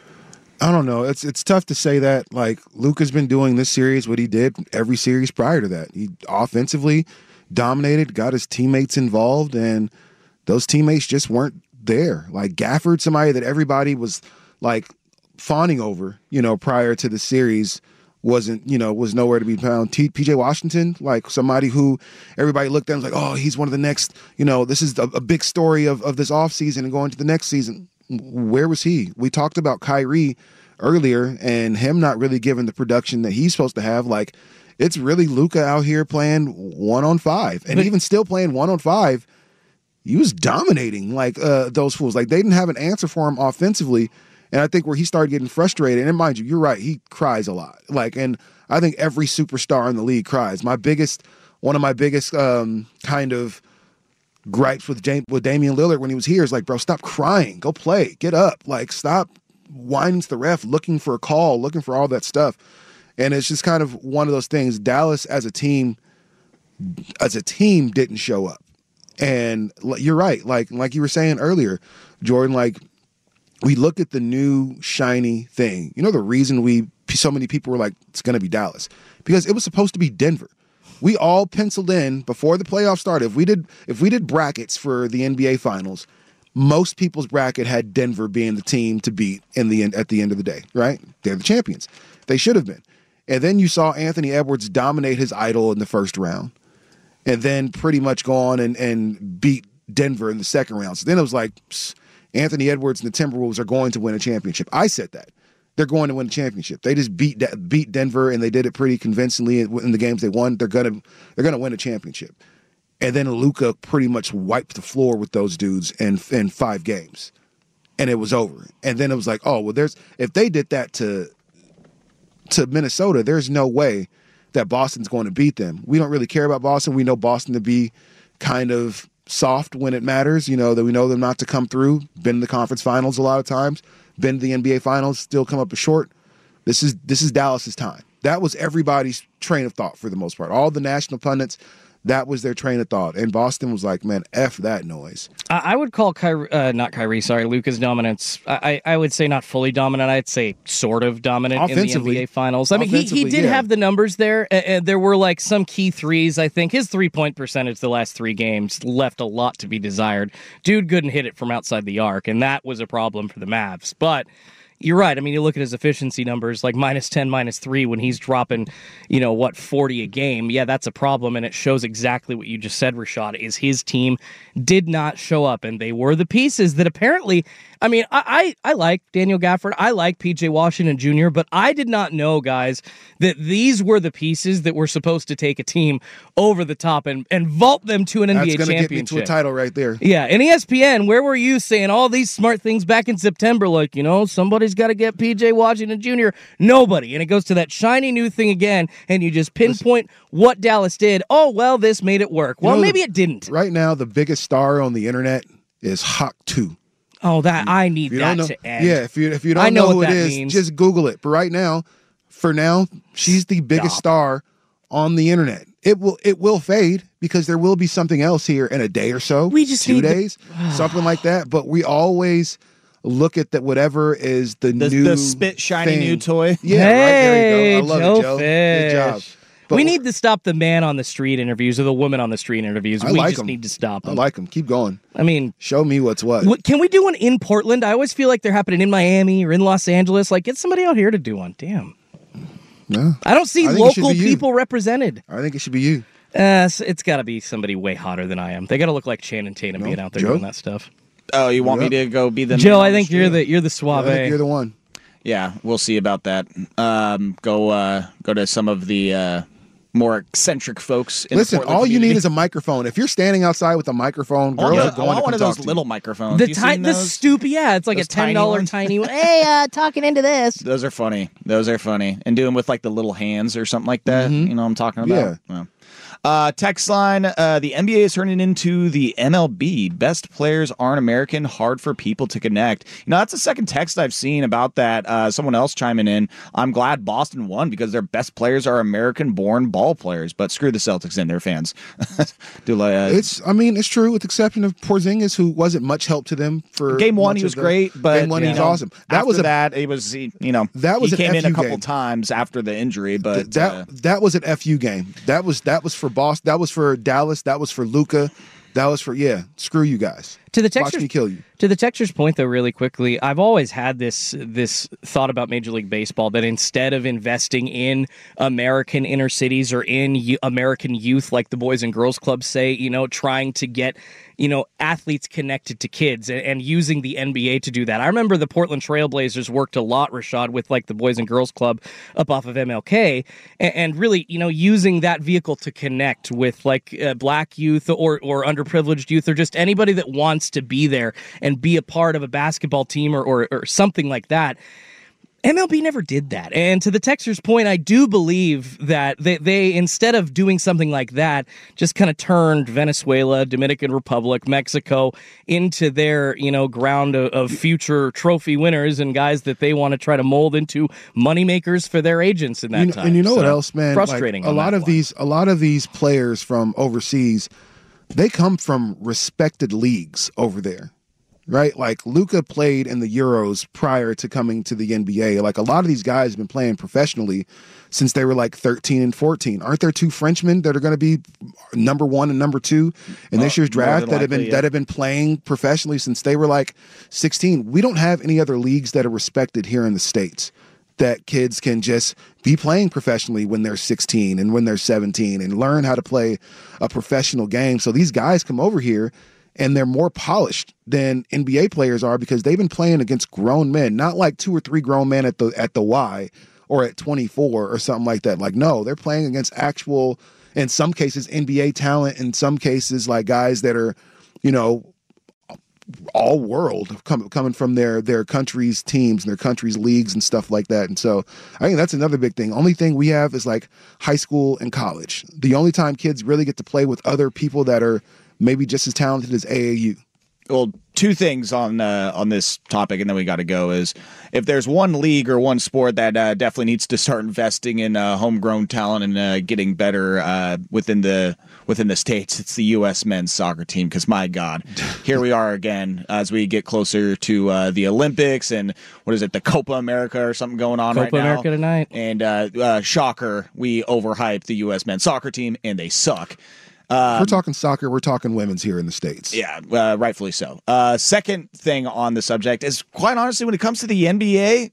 I don't know. It's it's tough to say that. Like, Luka's been doing this series what he did every series prior to that. He offensively dominated, got his teammates involved, and those teammates just weren't there. Like, Gafford, somebody that everybody was like fawning over, you know, prior to the series, wasn't, you know, was nowhere to be found. T- P J Washington, like somebody who everybody looked at and was like, oh, he's one of the next, you know, this is a, a big story of, of this offseason and going to the next season. Where was he? We talked about Kyrie earlier and him not really giving the production that he's supposed to have. Like, it's really Luka out here playing one on five, and but, even still playing one on five, he was dominating like uh, those fools. Like, they didn't have an answer for him offensively. And I think where he started getting frustrated, and mind you, you're right, he cries a lot. Like, and I think every superstar in the league cries. My biggest, one of my biggest um, kind of gripes with James, with Damian Lillard when he was here is like, bro, stop crying, go play, get up, like stop whining to the ref, looking for a call, looking for all that stuff. And it's just kind of one of those things. Dallas as a team, as a team, didn't show up. And you're right, like like you were saying earlier, Jordan, like, we look at the new shiny thing. You know, the reason we so many people were like, it's going to be Dallas, because it was supposed to be Denver. We all penciled in before the playoffs started. If we did, if we did brackets for the N B A Finals, most people's bracket had Denver being the team to beat in the end, at the end of the day. Right? They're the champions. They should have been. And then you saw Anthony Edwards dominate his idol in the first round, and then pretty much go on and, and beat Denver in the second round. So then it was like, psst, Anthony Edwards and the Timberwolves are going to win a championship. I said that. They're going to win a championship. They just beat De- beat Denver, and they did it pretty convincingly in the games they won. They're gonna they're gonna win a championship. And then Luka pretty much wiped the floor with those dudes in in five games, and it was over. And then it was like, oh well, there's if they did that to to Minnesota, there's no way that Boston's going to beat them. We don't really care about Boston. We know Boston to be kind of soft when it matters, you know, that we know them not to come through. Been in the conference finals a lot of times, been to the N B A finals, still come up short. This is this is Dallas's time. That was everybody's train of thought for the most part. All the national pundits, that was their train of thought. And Boston was like, man, F that noise. I would call Kyrie, uh, not Kyrie, sorry, Luka's dominance, I, I would say not fully dominant. I'd say sort of dominant in the N B A Finals. I mean, he, he did yeah. have the numbers there. And there were like some key threes, I think. His three-point percentage the last three games left a lot to be desired. Dude couldn't hit it from outside the arc, and that was a problem for the Mavs. But you're right. I mean, you look at his efficiency numbers, like minus ten, minus three, when he's dropping, you know, what, forty a game. Yeah, that's a problem, and it shows exactly what you just said, Rashad, is his team did not show up, and they were the pieces that apparently, I mean, I, I, I like Daniel Gafford. I like P J Washington Junior, but I did not know, guys, that these were the pieces that were supposed to take a team over the top and, and vault them to an N B A championship. That's going to get me to a title right there. Yeah, and E S P N, where were you saying all these smart things back in September? Like, you know, somebody's got to get P J Washington Junior Nobody. And it goes to that shiny new thing again, and you just pinpoint what Dallas did. Oh, well, this made it work. Well, you know, maybe the, it didn't. Right now, the biggest star on the internet is Hawk two. Oh, that I need that know, to end. Yeah, if you if you don't I know, know who what it that is, means. just Google it. But right now, for now, she's the biggest Stop. star on the internet. It will it will fade because there will be something else here in a day or so. We just two need days, the... something like that. But we always look at that whatever is the, the new the spit shiny thing. new toy. Yeah, hey, right there you go. I love Joe it, Joe. Fish. Good job. But we need to stop the man on the street interviews or the woman on the street interviews. I we like just them. need to stop them. I like them. Keep going. I mean, show me what's what. what. Can we do one in Portland? I always feel like they're happening in Miami or in Los Angeles. Like, get somebody out here to do one. Damn. No. I don't see I local people represented. I think it should be you. Uh, it's got to be somebody way hotter than I am. They got to look like Channing Tatum No. being out there Joe? doing that stuff. Oh, you want Yep. me to go be the Joe? man I on the think you're street? the you're the suave. I think you're the one. Yeah, we'll see about that. Um, go uh, go to some of the uh, more eccentric folks. In Listen, the Portland all you community. need is a microphone. If you're standing outside with a microphone, I want, girls the- are going I want to one come of talk those to little you. microphones. The You ti- seen the those? stupid, yeah, it's like Those a ten tiny dollar ones? tiny one. Hey, uh, talking into this. Those are funny. Those are funny. And do them with like the little hands or something like that. Mhm. You know what I'm talking about? Yeah. Uh, text line, uh, the N B A is turning into the M L B. Best players aren't American, hard for people to connect. You know, that's the second text I've seen about that. Uh, someone else chiming in. I'm glad Boston won because their best players are American-born ball players, but screw the Celtics and their fans. Do like, uh, it's, I mean, it's true with the exception of Porzingis, who wasn't much help to them for game one. He was the, great, but game one, he was know, awesome. That was a, that. It was, you know, that was he came in a couple game. times after the injury, but Th- that uh, that was an F U game. That was that was for Boston. That was for Dallas. That was for Luka. That was for yeah. Screw you guys. To the Watch Texers, me kill you. To the Texers' point, though, really quickly, I've always had this this thought about Major League Baseball that instead of investing in American inner cities or in y- American youth, like the Boys and Girls Clubs say, you know, trying to get you know athletes connected to kids and, and using the N B A to do that. I remember the Portland Trailblazers worked a lot, Rashad, with like the Boys and Girls Club up off of M L K, and, and really, you know, using that vehicle to connect with like uh, black youth or or underprivileged youth or just anybody that wants to be there and be a part of a basketball team or, or, or something like that. M L B never did that. And to the Texers' point, I do believe that they, they instead of doing something like that, just kind of turned Venezuela, Dominican Republic, Mexico into their, you know, ground of, of future trophy winners and guys that they want to try to mold into moneymakers for their agents in that you know, time. And you know so, what else, man? Frustrating. Like, a lot of one. these, a lot of these players from overseas, they come from respected leagues over there, right? Like Luka played in the Euros prior to coming to the N B A. Like a lot of these guys have been playing professionally since they were like thirteen and fourteen. Aren't there two Frenchmen that are going to be number one and number two in this year's draft that have been yeah. that have been playing professionally since they were like sixteen? We don't have any other leagues that are respected here in the States that kids can just be playing professionally when they're sixteen and when they're seventeen and learn how to play a professional game. So these guys come over here and they're more polished than N B A players are because they've been playing against grown men, not like two or three grown men at the at the Y or at twenty-four or something like that. Like, no, they're playing against actual, in some cases, N B A talent, in some cases, like guys that are, you know, all world com- coming from their their country's teams and their country's leagues and stuff like that. And so I think that's another big thing. Only thing we have is like high school and college. The only time kids really get to play with other people that are maybe just as talented as A A U. Well, two things on uh, on this topic, and then we got to go, is if there's one league or one sport that uh, definitely needs to start investing in uh, homegrown talent and uh, getting better uh, within the within the States, it's the U S men's soccer team, because my God, here we are again as we get closer to uh, the Olympics and what is it, the Copa America or something going on Copa right now. Copa America tonight. And uh, uh, shocker, we overhyped the U S men's soccer team, and they suck. Um, if we're talking soccer, we're talking women's here in the States. Yeah, uh, rightfully so. Uh, second thing on the subject is, quite honestly, when it comes to the N B A,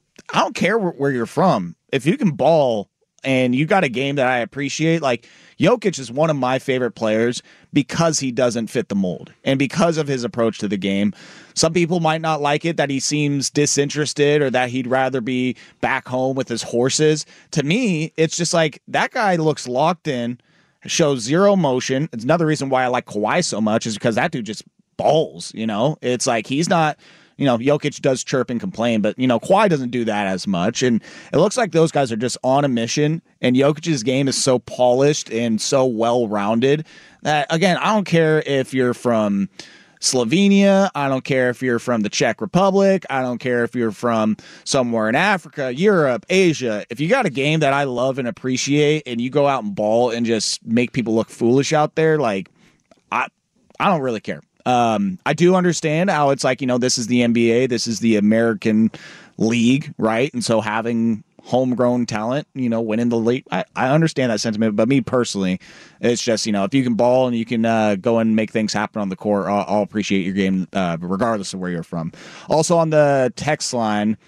I don't care where, where you're from. If you can ball and you got a game that I appreciate, like Jokic is one of my favorite players because he doesn't fit the mold and because of his approach to the game. Some people might not like it that he seems disinterested or that he'd rather be back home with his horses. To me, it's just like that guy looks locked in, shows zero emotion. It's another reason why I like Kawhi so much, is because that dude just balls, you know? It's like he's not, you know, Jokic does chirp and complain, but, you know, Kawhi doesn't do that as much. And it looks like those guys are just on a mission, and Jokic's game is so polished and so well-rounded that, again, I don't care if you're from Slovenia, I don't care if you're from the Czech Republic, I don't care if you're from somewhere in Africa, Europe, Asia. If you got a game that I love and appreciate and you go out and ball and just make people look foolish out there, like, I I don't really care. Um, I do understand how it's like, you know, this is the N B A, this is the American League, right? And so having homegrown talent, you know, winning the league, I, I understand that sentiment, but me personally, it's just, you know, if you can ball and you can uh, go and make things happen on the court, I'll, I'll appreciate your game uh, regardless of where you're from. Also on the text line,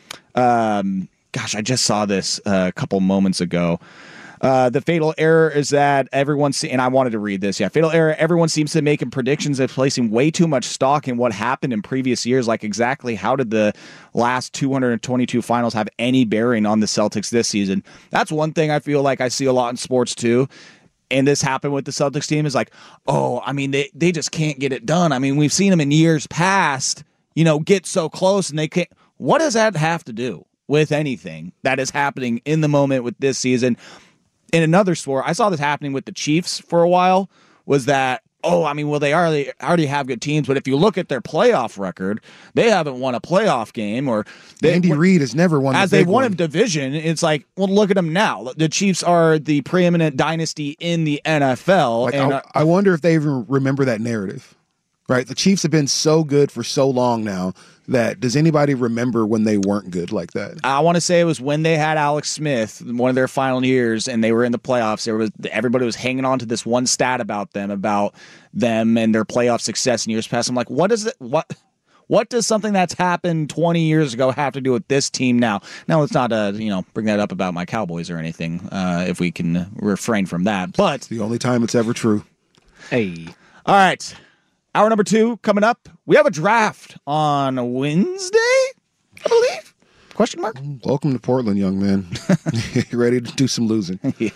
um, gosh, I just saw this uh, a couple moments ago. Uh, the fatal error is that everyone, se- and I wanted to read this. Yeah, fatal error. Everyone seems to make predictions of placing way too much stock in what happened in previous years. Like, exactly how did the last two hundred twenty-two finals have any bearing on the Celtics this season? That's one thing I feel like I see a lot in sports too. And this happened with the Celtics team, is like, oh, I mean, they, they just can't get it done. I mean, we've seen them in years past, you know, get so close and they can't. What does that have to do with anything that is happening in the moment with this season? in another sport, I saw this happening with the Chiefs for a while, was that, oh, I mean, well, they already already have good teams, but if you look at their playoff record, they haven't won a playoff game. Or they, Andy Reid has never won. As the they big won one. a division, it's like, well, look at them now. The Chiefs are the preeminent dynasty in the N F L. Like, and I, I wonder if they even remember that narrative. Right, the Chiefs have been so good for so long now that does anybody remember when they weren't good like that? I want to say it was when they had Alex Smith, one of their final years, and they were in the playoffs. There was everybody was hanging on to this one stat about them, about them and their playoff success in years past. I'm like, what is it? What? What does something that's happened twenty years ago have to do with this team now? Now, let's not, uh, you know, bring that up about my Cowboys or anything, uh, if we can refrain from that. But it's the only time it's ever true. Hey, all right. Hour number two coming up. We have a draft on Wednesday, I believe. Question mark? Welcome to Portland, young man. You ready to do some losing?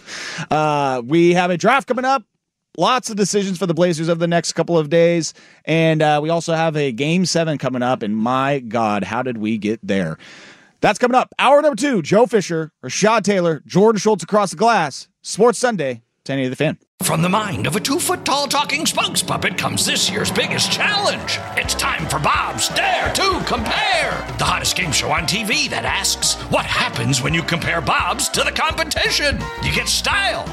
uh, we have a draft coming up. Lots of decisions for the Blazers over the next couple of days. And uh, we also have a game seven coming up. And my God, how did we get there? That's coming up. Hour number two. Joe Fisher, Rashad Taylor, Jordan Schultz across the glass. Sports Sunday, ten eighty The Fan. From the mind of a two-foot-tall talking spokes puppet comes this year's biggest challenge. It's time for Bob's Dare to Compare, the hottest game show on T V that asks, what happens when you compare Bob's to the competition? You get style.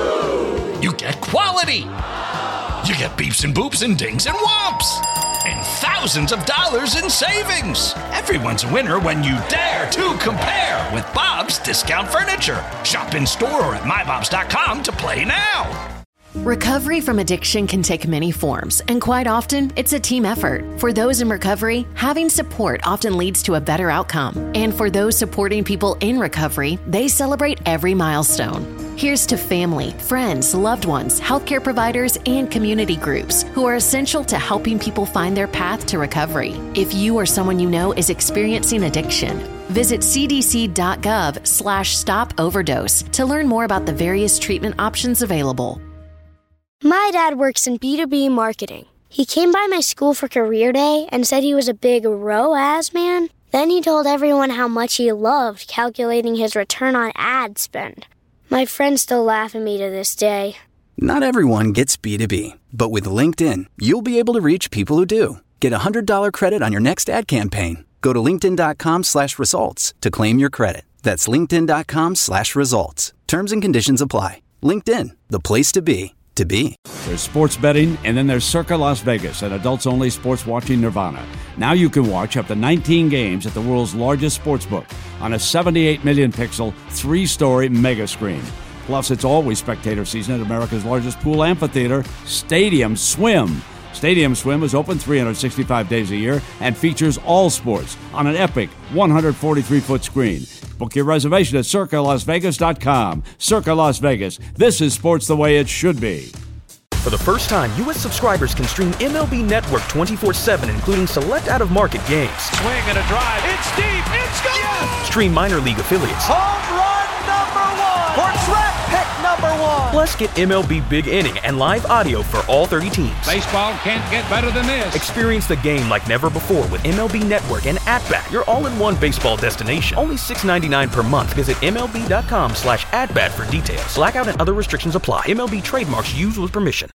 You get quality. You get beeps and boops and dings and whomps. And thousands of dollars in savings. Everyone's a winner when you dare to compare with Bob's Discount Furniture. Shop in store or at my bobs dot com to play now. Recovery from addiction can take many forms, and quite often, it's a team effort. For those in recovery, having support often leads to a better outcome. And for those supporting people in recovery, they celebrate every milestone. Here's to family, friends, loved ones, healthcare providers, and community groups who are essential to helping people find their path to recovery. If you or someone you know is experiencing addiction, visit c d c dot gov slash stop overdose to learn more about the various treatment options available. My dad works in B two B marketing. He came by my school for career day and said he was a big R O A S man. Then he told everyone how much he loved calculating his return on ad spend. My friends still laugh at me to this day. Not everyone gets B two B, but with LinkedIn, you'll be able to reach people who do. Get a one hundred dollars credit on your next ad campaign. Go to linkedin dot com slash results to claim your credit. That's linkedin dot com slash results. Terms and conditions apply. LinkedIn, the place to be. To be. There's sports betting, and then there's Circa Las Vegas, an adults-only sports watching nirvana. Now you can watch up to nineteen games at the world's largest sportsbook on a seventy-eight million pixel, three-story mega screen. Plus, it's always spectator season at America's largest pool amphitheater, Stadium Swim. Stadium Swim is open three hundred sixty-five days a year and features all sports on an epic one hundred forty-three foot screen. Book your reservation at circa las vegas dot com. Circa Las Vegas. This is sports the way it should be. For the first time, U S subscribers can stream M L B Network twenty-four seven, including select out-of-market games. Swing and a drive. It's deep. It's gone. Yes! Stream minor league affiliates. Home run number one. Portrait pick number one. Plus, get M L B Big Inning and live audio for all thirty teams. Baseball can't get better than this. Experience the game like never before with M L B Network and At-Bat, your all-in-one baseball destination. Only six ninety-nine per month. Visit M L B dot com slash at bat for details. Blackout and other restrictions apply. M L B trademarks used with permission.